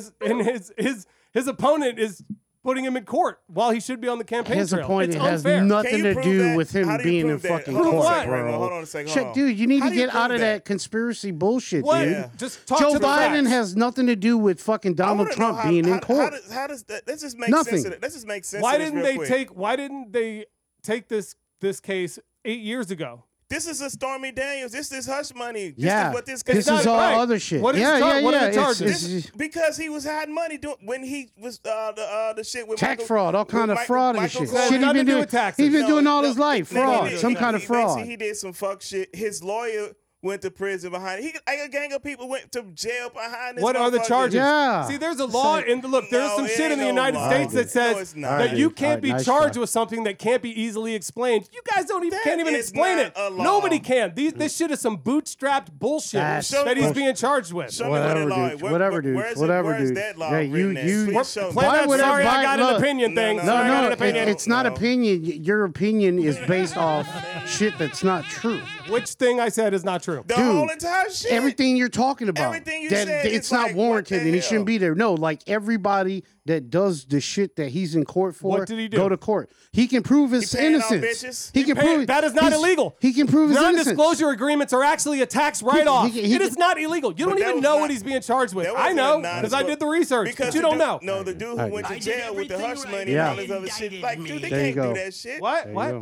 his opponent is putting him in court while he should be on the campaign His trail. opponent It's has unfair. nothing Can you to prove do that? with How him do you being in prove that? fucking Hold on a court, second, bro. Rainbow. Hold on a second. Shit, Hold on. dude, you need How to do you get out prove of that? that conspiracy bullshit, What? dude. Yeah. Just talk Joe to the Biden facts. has nothing to do with fucking I Donald wanna know Trump how- being in how court. How does that? Let's just make Nothing. sense of it. Let's just make sense. Why of this didn't real they quick. take? Why didn't they take this case 8 years ago? This is a Stormy Daniels. This is hush money. This Yeah, is what this this case is not all right. other shit. What is yeah, the char- yeah, what are yeah. the charges? It's because he was hiding money when he was the shit with tax Michael, fraud, all kind with of fraud and Michael shit. Cohen. It Shit, has nothing to do with taxes. He's been doing all his No, life. no, Fraud, he did. some kind of Basically, fraud. He did some fuck shit. His lawyer went to prison behind it. A gang of people went to jail behind this. What are the motherfucker. charges? Yeah. See, there's a law in there's No, some it shit in ain't the no United law. States that No, says it's not. that you can't Alright, be nice charged try. with something that can't be easily explained. You guys That can't even is explain not it. a law. Nobody can. This shit is some bootstrapped bullshit That's that he's bullshit. being charged with. Show me where Whatever, that law. dude. Whatever, dude. Where's Whatever, where's dude. that law Yeah, you- written at? you- Please show me. Play Why that would sorry I everybody- got an look. opinion No, thing. no, Sorry, I got No, an opinion. it's not No. opinion. Your opinion is based off shit that's not true. Which thing I said is not true? The Dude, whole entire shit. Everything you're talking about, Everything you that said, it's it's not like, warranted what the and he hell? shouldn't be there. No, like everybody that does the shit that he's in court for, What did he do? go to court. He can prove his He paying off innocence. bitches? He can prove That is not he's- illegal. He can prove his innocence. Non-disclosure agreements are actually a tax write-off. he It is not illegal. You But don't that even was know not- what he's being charged with. That I wasn't know a because I did the research, Because but you the don't dude- know. No, the dude who went to jail with the hush money Yeah. and all this other shit. Like, dude, they There you can't go. do that shit. What? There you What? go.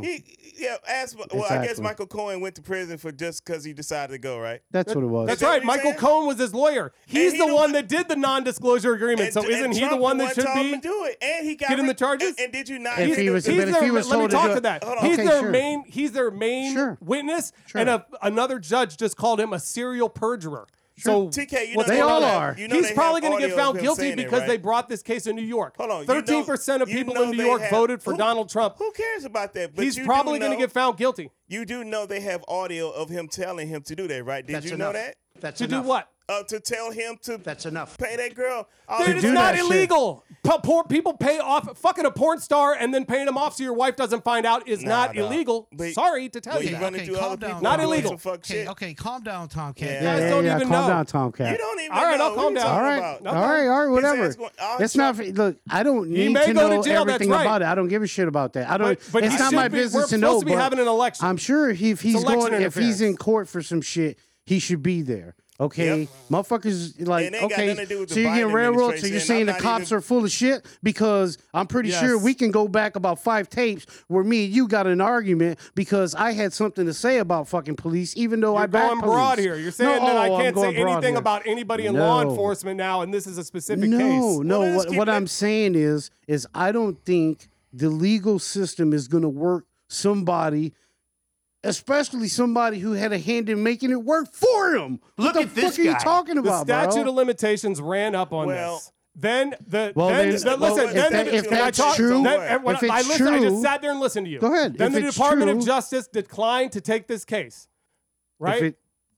Well, I guess Exactly. Michael Cohen went to prison for just because he decided to go, right? That's what it was. That's that right. what he's Michael saying? Cohen was his lawyer. He's he the the one one- that did the non-disclosure agreement. So isn't he Trump the one that should told him be to do it, and he got getting the charges? And did you not? If hear he the- was- the- but if he was let me told to talk do to it- that. Hold on. He's Okay, their sure. main. He's their main Sure. witness, Sure. and another judge just called him a serial perjurer. So TK, you know what's they going all on? are. You know He's they probably have going to get audio of found him guilty saying it, because right? they brought this case in New York. Hold on, 13% of you people know in New they York have- voted for who- Donald Trump. Who cares about that? But He's you probably going going to get found guilty. You do know they have audio of him telling him to do that, right? Did That's you enough. know that? That's To enough. do what? To tell him to That's enough. pay that girl. all Dude, the it's do not that shit. illegal. People pay off fucking a porn star and then paying them off so your wife doesn't find out is Nah, not dog. illegal. But- Sorry to tell Well, you you that. running through other calm down. people Not doing illegal. some fuck shit. Okay, calm down, Tomcat. Yeah. guys don't even calm know. down, Tomcat. You don't even All right, know. I'll What calm you down. talking All right, about? No, all right, His whatever. ass going- all It's Trump- not. Look, I don't He need may to go to know jail, that's everything right. about it. I don't give a shit about that. I don't. But it's he not should my be- business we're to know. supposed to be but having an election. I'm sure if he's election going, if he's in interference. court for some shit, he should be there. Okay, Yep. motherfuckers like And it ain't got okay. nothing to do with So the you're getting Biden railroaded. So administration, you're and saying I'm the not cops even- are full of shit because I'm pretty Yes. sure we can go back about 5 tapes where me and you got an argument because I had something to say about fucking police, even though I You're back going police. broad here. You're saying No, that I I'm can't say going broad anything here. about anybody in law No. enforcement now, and this is a specific No, case. no. Well, let's keep What it- I'm saying is I don't think the legal system is going to work somebody, especially somebody who had a hand in making it work for him. Look what at the this fuck are you guy. talking The about, statute bro? of limitations ran up on Well- this. Then the Well, then, then- the- well, listen. if Then that- the- if when I that's talk- true- then- when if I it's listen, I true- just sat there and listened to you. Go ahead. Then If the it's Department true- of Justice declined to take this case. Right?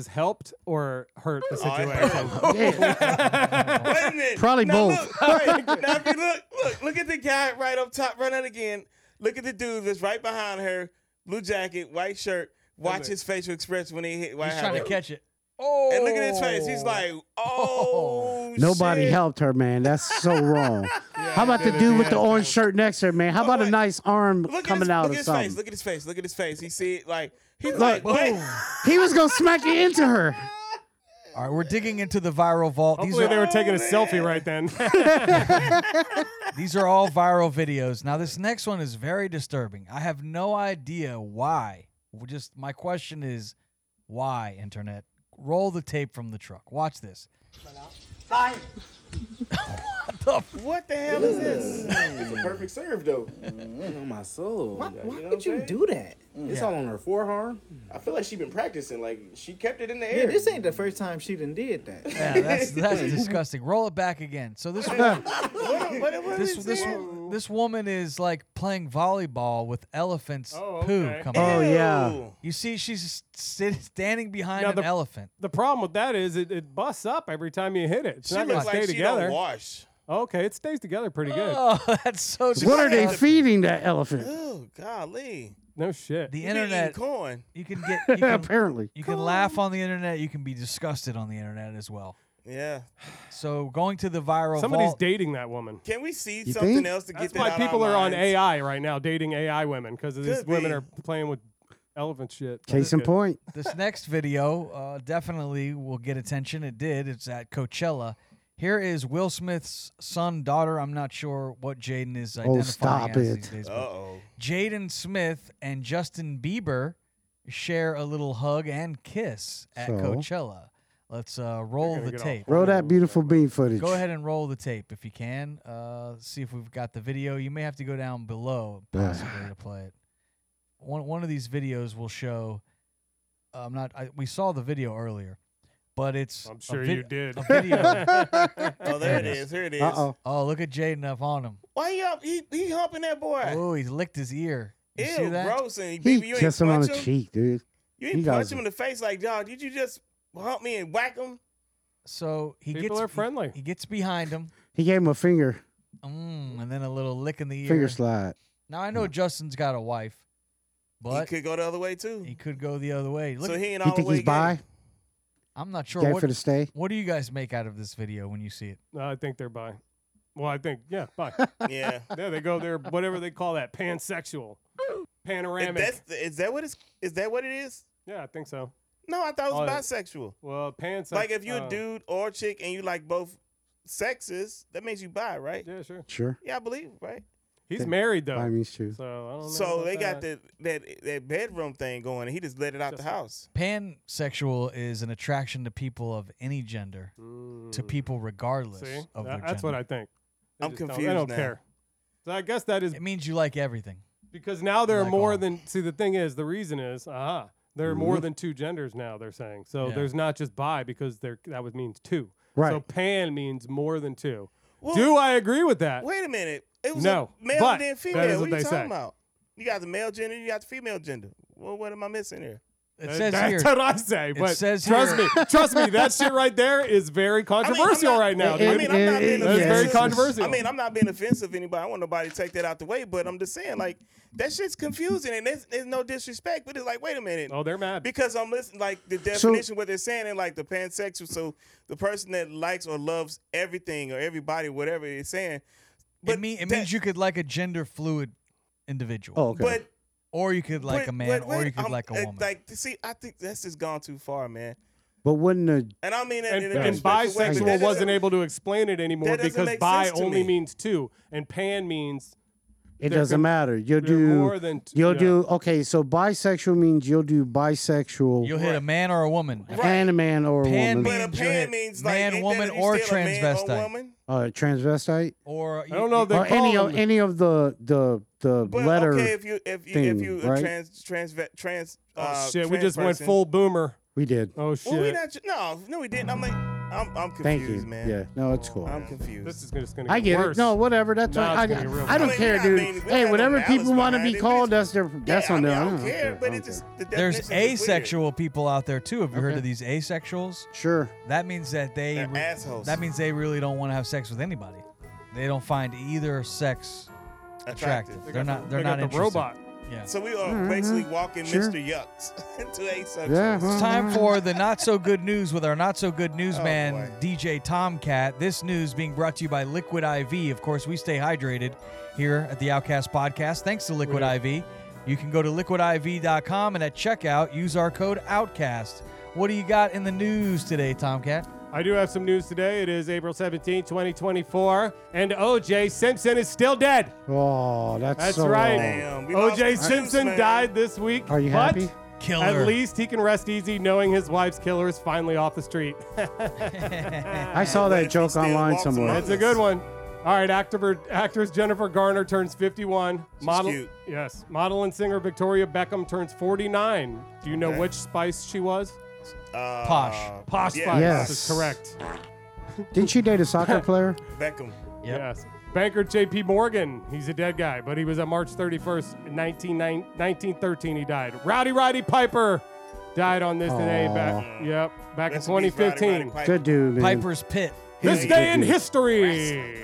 has helped or hurt the Oh, situation? Wait a minute. Probably now both. Look, now if you look at the guy right up top. Run that again. Look at the dude that's right behind her, blue jacket, white shirt. Watch his facial expression when he hit. He's trying to catch it. Oh, and look at his face. He's like, oh, Nobody shit. helped her, man. That's so wrong. How about the dude with the orange shirt next to her, man? How about a nice arm coming out or something? Look at his face. Look at his face. He see it like he's Look, like, what? he was gonna smack it into her. All right, we're digging into the viral vault. Hopefully they were taking a selfie right then. These are all viral videos. Now, this next one is very disturbing. I have no idea why. My question is, why, internet? Roll the tape from the truck. Watch this. Fine. What the hell is this? It's a perfect serve, though. On my soul. Why would you do that? It's all on her forearm. I feel like she been practicing. Like, she kept it in the Yeah, air. this ain't the first time she done did that. Yeah, that's disgusting. Roll it back again. So this this woman is like playing volleyball with elephants' poo coming out. Oh, yeah. You see, she's standing behind Now, an elephant. The problem with that is it busts up every time you hit it. It's She not going to looks like stay she don't together. wash. Okay, it stays together pretty good. Oh, that's so What are they disgusting. feeding that elephant? Oh, golly. No shit. The You been internet. eating corn. You can get. You can, Apparently. you can laugh on the internet. You can be disgusted on the internet as well. Yeah. So going to the viral Somebody's vault. dating that woman. Can we see You something think? else to That's get why that out people our are on minds? AI right now, dating AI women, because these Could women be. are playing with elephant shit. Case in That's good. point. This next video definitely will get attention. It did. It's at Coachella. Here is Will Smith's son, daughter. I'm not sure what Jaden is identifying stop as it. these days. but Uh-oh. Jaden Smith and Justin Bieber share a little hug and kiss at So? Coachella. Let's roll gonna the get all tape. Roll that beautiful bean footage. Go ahead and roll the tape if you can. See if we've got the video. You may have to go down below possibly to play it. One of these videos will show. We saw the video earlier, but it's. I'm sure you did. A video. Oh, there it is. Here it is. Uh-oh. Oh, look at Jaden up on him. Why he up? He humping that boy. Oh, he licked his ear. You see Ew, that? gross. And He baby, you ain't kissed him on punch the him? cheek, dude. You He ain't got punch his- him in the face like, dog, did you just hump me and whack him? So he People gets are friendly. He gets behind him, He gave him a finger and then a little lick in the ear. finger slide. Now I know Justin's got a wife, He but could go the other way, too. he could go the other way. Look, So he ain't You all the think way he's bi? gay. I'm not sure Gay what. for the stay? What do you guys make out of this video when you see it? I think they're bi. Well, I think, yeah, bi. Yeah. Yeah, they go there, whatever they call that, pansexual, panoramic. Is that what it is? Yeah, I think so. No, I thought it was Oh, bisexual. Well, pansexual. Like if you're a dude or a chick and you like both sexes, that makes you bi, right? Yeah, sure. Sure. Yeah, I believe, right? He's married though. Bi means two. So I don't know. So about they got that. that bedroom thing going, and he just let it out the house. Pansexual is an attraction to people of any gender, to people regardless See, of their that's gender. what I think. They I'm just don't- confused They don't now. care. So I guess that is It means you like everything. because now there are Like more all. than. See, the thing is, the reason is, there are more than two genders now. They're saying so. Yeah. There's not just bi because that would means two. Right. So pan means more than two. Well, Do I agree with that? Wait a minute. It was No, a male but and then that female. is What what are you they talking say. about? You got the male gender, you got the female gender. Well, what am I missing here? It says That's here. what I say. But says trust here- me, that shit right there is very controversial right now, dude. I'm not being That's offensive. very controversial. I mean, I'm not being offensive to anybody. I want nobody to take that out the way, but I'm just saying, like, that shit's confusing, and there's no disrespect, but it's like, wait a minute. Oh, they're mad. Because I'm listening, like, the definition, what they're saying, and like the pansexual, so the person that likes or loves everything or everybody, whatever it's saying. But It means you could like a gender fluid individual. Oh, okay. But or you could like a man, or you could like a woman. Like, see, I think that's just gone too far, man. But wouldn't the And I mean, that in a And disrespectful way, but that bisexual doesn't- wasn't able to explain it anymore that doesn't because make bi sense to only me. means two, and pan means it They're doesn't com- matter. You'll they're do more than you'll yeah. do okay, so bisexual means you'll do bisexual You'll hit a man or a woman. and a man or a Pan woman. But a means you'll pan hit means like man, ain't woman, that if you or still a man or transvestite. woman? Transvestite? Or I don't know if they Or call any them. of the But letter okay, if you thing, a right? trans Oh shit, we trans just went person- full boomer. we did. Oh shit. Well, we not no, we didn't. I'm like, I'm confused, Thank you. man. Yeah, no, it's cool. I'm confused. This is just gonna get I get worse. it. No, whatever. That's Now why it's gonna get real I don't bad. care, I mean, dude. we don't Hey, have no whatever malice people want to behind be it. We called, just- that's yeah, on I them. don't care, but it just the There's definition is weird. asexual people out there too. Have you heard of these asexuals? Sure. That means that They're assholes. That means they really don't want to have sex with anybody. They don't find either sex attractive. They're not They got the interested. robot. Yeah. So we are basically walking Sure. Mr. Yucks into asexuals. Yeah, It's time for the not so good news with our not so good newsman, boy. DJ Tomcat. This news being brought to you by Liquid IV. Of course, we stay hydrated here at the Outcast Podcast. Thanks to Liquid IV. You can go to liquidiv.com and at checkout, use our code OUTCAST. What do you got in the news today, Tomcat? I do have some news today. It is April 17, 2024, and O.J. Simpson is still dead. Oh, that's so right. Damn, we lost O.J. the Simpson man. died this week. Are you but happy? Killer. At least he can rest easy knowing his wife's killer is finally off the street. I saw But that if he joke still online walks somewhere. among It's a good one. All right, actress Jennifer Garner turns 51. cute. Yes. Model and singer Victoria Beckham turns 49. Do you know Okay. which Spice she was? Posh. Posh yeah. Spice Yes. is correct. Didn't she date a soccer player? Beckham. Yep. Yes. Banker J.P. Morgan. He's a dead guy, but he was on March 31st, 1913. He died. Rowdy Piper died on this day. Back in Rest in peace, 2015. Roddy Piper. Good dude, man. Piper's Pit. This He's a day good in dude. history,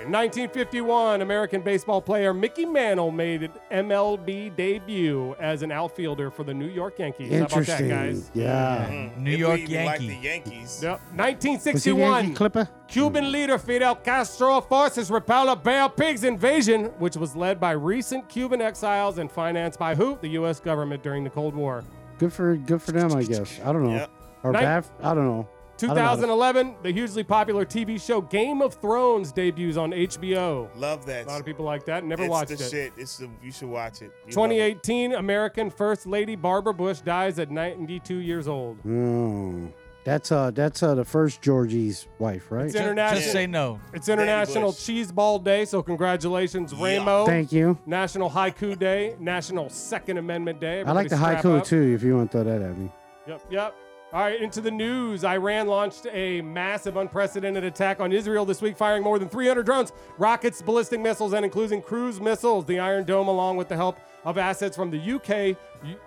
1951, American baseball player Mickey Mantle made an MLB debut as an outfielder for the New York Yankees. How about that, Interesting. guys? Yeah. New If York we even like Yankee. the Yankees. Yep. Was he a 1961, Yankee Clipper? Cuban leader Fidel Castro forces repel a Bay of Pigs invasion, which was led by recent Cuban exiles and financed by who? The U.S. government during the Cold War. Good for them, I guess. I don't know. Yep. Or Nin- bad? I don't know. 2011, the hugely popular TV show Game of Thrones debuts on HBO. Love that. A lot of people like that. Never it's watched the it. shit. You should watch it. You 2018, American First Lady Barbara Bush dies at 92 years old. Oh. That's the first Georgie's wife, right? It's international. Just say no. It's International Bush. Cheese Ball Day, so congratulations, Ramo. Thank you. National Haiku Day, National Second Amendment Day. I like the Everybody strap haiku up. too, if you want to throw that at me. Yep. All right, into the news. Iran launched a massive, unprecedented attack on Israel this week, firing more than 300 drones, rockets, ballistic missiles, and including cruise missiles. The Iron Dome, along with the help of assets from the UK,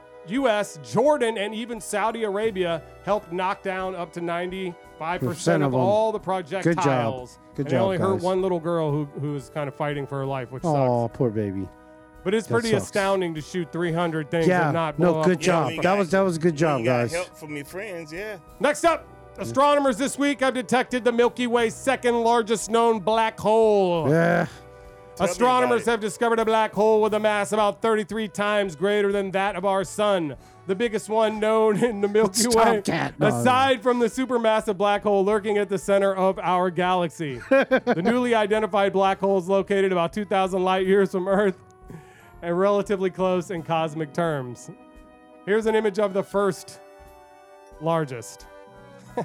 U.S., Jordan, and even Saudi Arabia, helped knock down up to 95% of them. all the projectiles. Good and job, they only hurt guys. one little girl who was kind of fighting for her life, which Oh, sucks. poor baby. But it's that pretty sucks. astounding to shoot 300 things Yeah. and not blow No, up. good job. we That got- was a good job, You got guys. help from your friends, yeah. Next up, astronomers this week have detected the Milky Way's second largest known black hole. Yeah. Tell me Astronomers about it. have discovered a black hole with a mass about 33 times greater than that of our sun. The biggest one known in the Milky It's Way, Tomcat, no. aside from the supermassive black hole lurking at the center of our galaxy. The newly identified black hole is located about 2,000 light years from Earth and relatively close in cosmic terms. Here's an image of the first largest. Oh,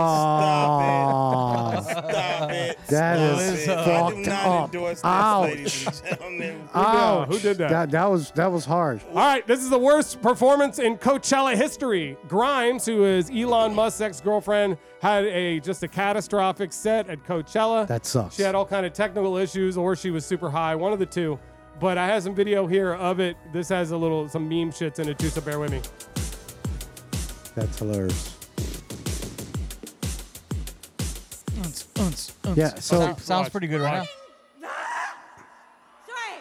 stop it. Stop it. That is Stop it. I do fucked not up. endorse this, Ouch. ladies and gentlemen. Ouch. Who did that? That was hard. All right, this is the worst performance in Coachella history. Grimes, who is Elon Musk's ex-girlfriend, had just a catastrophic set at Coachella. That sucks. She had all kind of technical issues, or she was super high, one of the two. But I have some video here of it. This has some meme shits in it too, so bear with me. That's hilarious. Unce. Yeah, so- sounds pretty good right now. Sorry.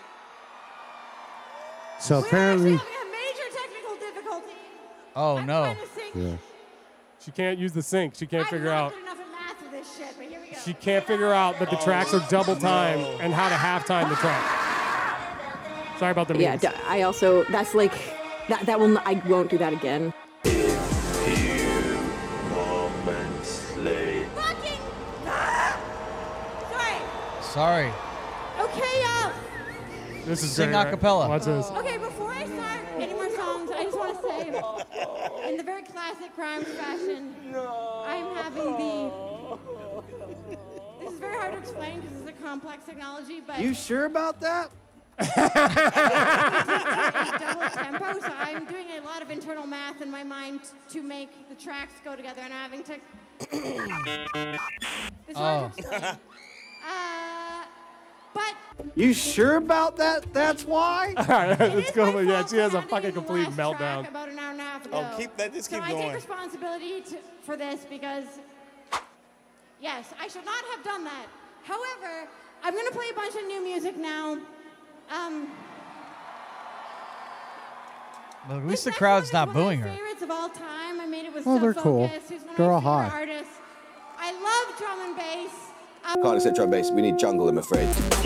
So We're apparently, actually having a major technical difficulty. Oh I'm no. trying to sync. yeah. She can't use the sync. She can't I'm figure not out. good enough at math for this shit, but here we go. She can't figure out that the tracks are double time and how to half time the track. Sorry about the Yeah, memes. I also, that's like, that will, I won't do that again. Fucking. Sorry. Sorry. Okay, y'all. This is Sing great, right? acapella. Watch this. Okay, before I start any more songs, I just want to say, in the very classic Grimes fashion, I'm having the. This is very hard to explain because it's a complex technology, but. You sure about that? double tempo, so I'm doing a lot of internal math in my mind to make the tracks go together, and I'm having to. It's hard to explain. But You sure about that? That's why? All right, let's is go. my Yeah, fault she has for a not fucking doing the complete last meltdown. track about an hour and a half ago. Oh, just keep I going. take responsibility for this because, yes, I should not have done that. However, I'm going to play a bunch of new music now. Well, at least the crowd's not booing her. Favorites of all time. I made it with Oh, they're So cool. Focus, who's one of They're my all favorite hot. artists. I love drum and bass. Can't accept drum bass. We need jungle, I'm afraid.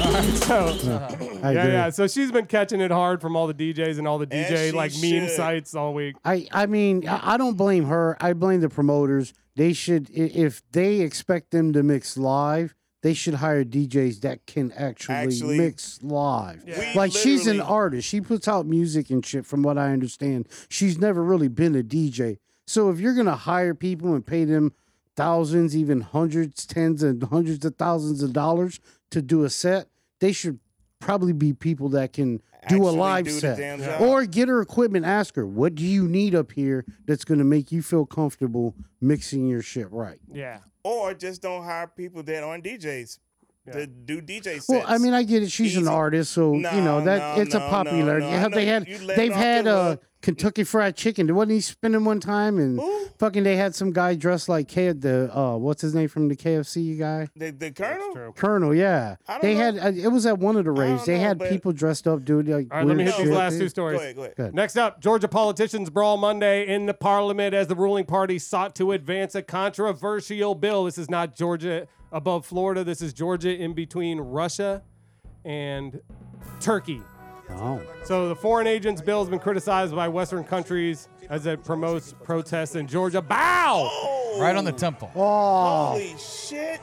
I agree. Yeah. So she's been catching it hard from all the DJs and all the DJ she like meme should. sites all week. I mean, I don't blame her. I blame the promoters. They should, if they expect them to mix live, they should hire DJs that can actually mix live. Yeah. Like, she's an literally- artist. She puts out music and shit, from what I understand. She's never really been a DJ. So if you're going to hire people and pay them thousands, even hundreds, tens and hundreds of thousands of dollars to do a set, they should probably be people that can do a Actually live do the set. damn job. Or get her equipment, ask her, what do you need up here that's going to make you feel comfortable mixing your shit right? Yeah. Or just don't hire people that aren't DJs to do DJ sets. Well, I mean, I get it. She's an artist, so you know that it's a popular. no. They had, You let they've off the had hook. Kentucky Fried Chicken. Wasn't he spinning one time? And fucking, they had some guy dressed like what's his name from the KFC guy? The Colonel? Colonel, yeah. They had it was at one of the raves. They had but- people dressed up, dude. Like, All right, let me weird hit these shit. last two stories. Go ahead, go ahead. Good. Next up, Georgia politicians brawl Monday in the parliament as the ruling party sought to advance a controversial bill. This is not Georgia above Florida. This is Georgia in between Russia and Turkey. Oh. So the foreign agents bill has been criticized by Western countries as it promotes protests in Georgia. Bow! Right on the temple. Oh. Holy shit.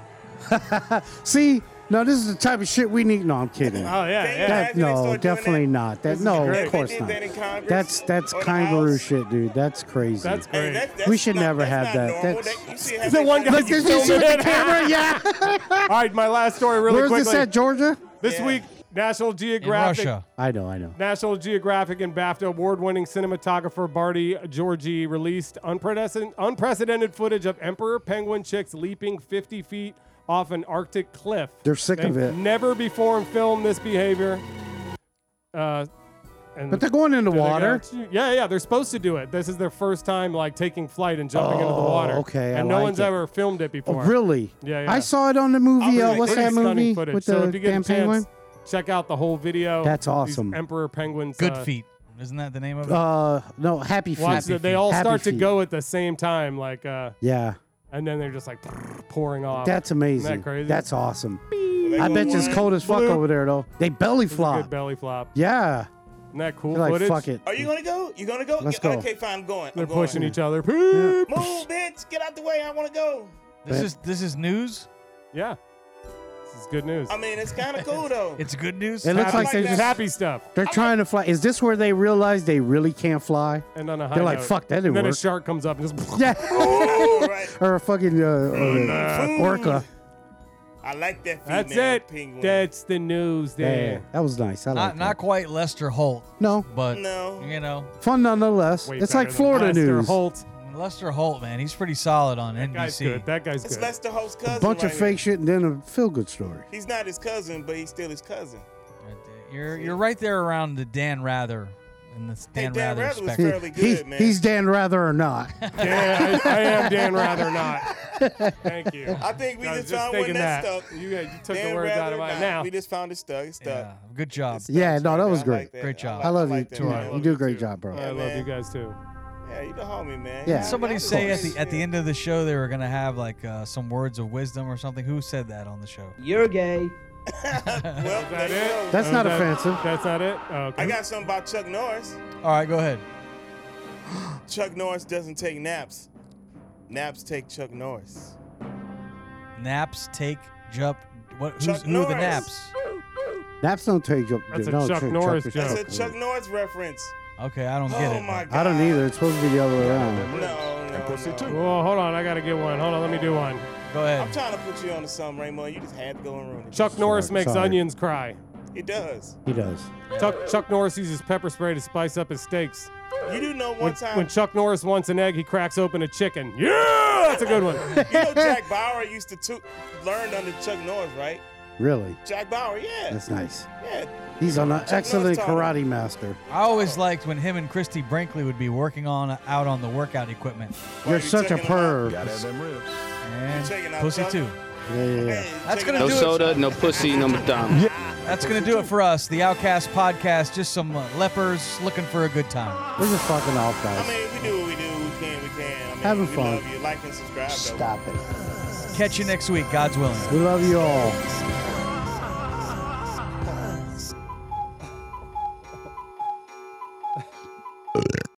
See, no, this is the type of shit we need. No, I'm kidding. Oh, yeah, yeah. That, no, definitely not. That no, great. of course They did not. that in Congress That's or the kangaroo House. shit, dude. That's crazy. That's great. We should never have that. Normal. That's You see how The they one try guy to Look, you did you filmed see with it. the camera? Yeah. All right, my last story really Where's quickly. this at, Georgia? This Yeah. week, National Geographic. Russia. I know. National Geographic and BAFTA award-winning cinematographer Barty Georgie released unprecedented footage of emperor penguin chicks leaping 50 feet off an Arctic cliff. They're sick of They've it. Never before filmed this behavior. And But they're going in the they're water. gonna- yeah, they're supposed to do it. This is their first time like taking flight and jumping into the water. okay, I and no like one's it. ever filmed it Oh, before. really? Yeah. I saw it on the movie. Pretty What's that stunning movie footage. with So the if you get a damn chance, penguin? check out the whole video. That's These awesome. emperor penguins. Good feet. Isn't that the name of it? No, Happy Feet. Watch that. They all Happy start to Feet. go at the same time, like, Yeah, and then they're just like pouring off. that's amazing. Isn't that crazy? That's awesome. They I go bet you it's one. cold as fuck Blue. over there, though. They belly This is a flop. good belly flop. Yeah. Isn't that cool They're like, footage? fuck it. Are you gonna go? You gonna go? Let's Yeah, go. Okay, fine. I'm going. They're I'm going. pushing each other. Move, bitch. Get out the way. I want to go. This is news. Yeah. This is good news. I mean, it's kind of cool though. It's good news. It looks happy, like they just happy stuff. they're trying to fly. Is this where they realize they really can't fly? And on a high They're like, note. fuck, that And didn't then a work. shark comes up and just. Yeah. Oh, right. Or a fucking orca. I like that female That's it. penguin. That's the news Yeah, there. that was nice. I like Not that. quite Lester Holt, No, but No. you know, fun nonetheless. Way It's better like than Florida Lester news. Holt. Lester Holt, man, he's pretty solid on That guy's NBC. good. That guy's It's good. Lester Holt's cousin. A bunch of right fake shit and then a feel-good story. Here. He's not his cousin, but he's still his cousin. You're right there around the Dan Rather in the Hey, Dan, Dan Rather Rather was spectrum. fairly good, man. He's Dan Rather or not. Yeah, I am Dan Rather not. Thank you. I think we I was just found one thinking that that. stuck. You took Dan the words out Rather of my not. mouth. We just found it stuck. It's stuck. Yeah, good job. Yeah, no, that was I great. like that. Great job. I love you like that, too. man. You do a great job, bro. I love man. you guys too. Yeah, you the homie, man. Yeah. Somebody Y'all say the at homie. the end of the show they were gonna have like some words of wisdom or something. Who said that on the show? You're gay. Well, there you go. That's not offensive. That's not it? Oh, okay. I got something about Chuck Norris. All right, go ahead. Chuck Norris doesn't take naps. Naps take Chuck Norris. Naps take jump. What? Chuck Who are the Norris. naps? Naps don't take up. That's a no, Chuck Norris joke. That's a Chuck Norris reference. Okay, I don't get Oh it. my God. I don't either. It's supposed to be the other way around. No. Whoa, hold on. I got to get one. Hold on. Let me do one. Go ahead. I'm trying to put you on to something, Raymond. You just had to go and ruin it. Chuck Norris makes sorry. onions cry. He does. He does. Chuck Norris uses pepper spray to spice up his steaks. You do know one time. When Chuck Norris wants an egg, he cracks open a chicken. Yeah, that's a good one. You know Jack Bauer used to learn under Chuck Norris, right? Really? Jack Bauer, yeah. That's nice. Yeah. He's an excellent Norris taught karate master. I always liked when him and Christy Brinkley would be working out on the workout equipment. You're you such a checking him out? perv. Gotta have them ribs. And checking out pussy Chuck? too. Yeah. That's gonna No do soda, it. no pussy, no McDonald's. That's gonna do it for us. The Outcast Podcast. Just some lepers looking for a good time. We're just fucking off, guys. I mean, we do what we do. We can. I mean, Having we fun. love you. Like and subscribe. Stop it. Catch you next week, God's willing. We love you all.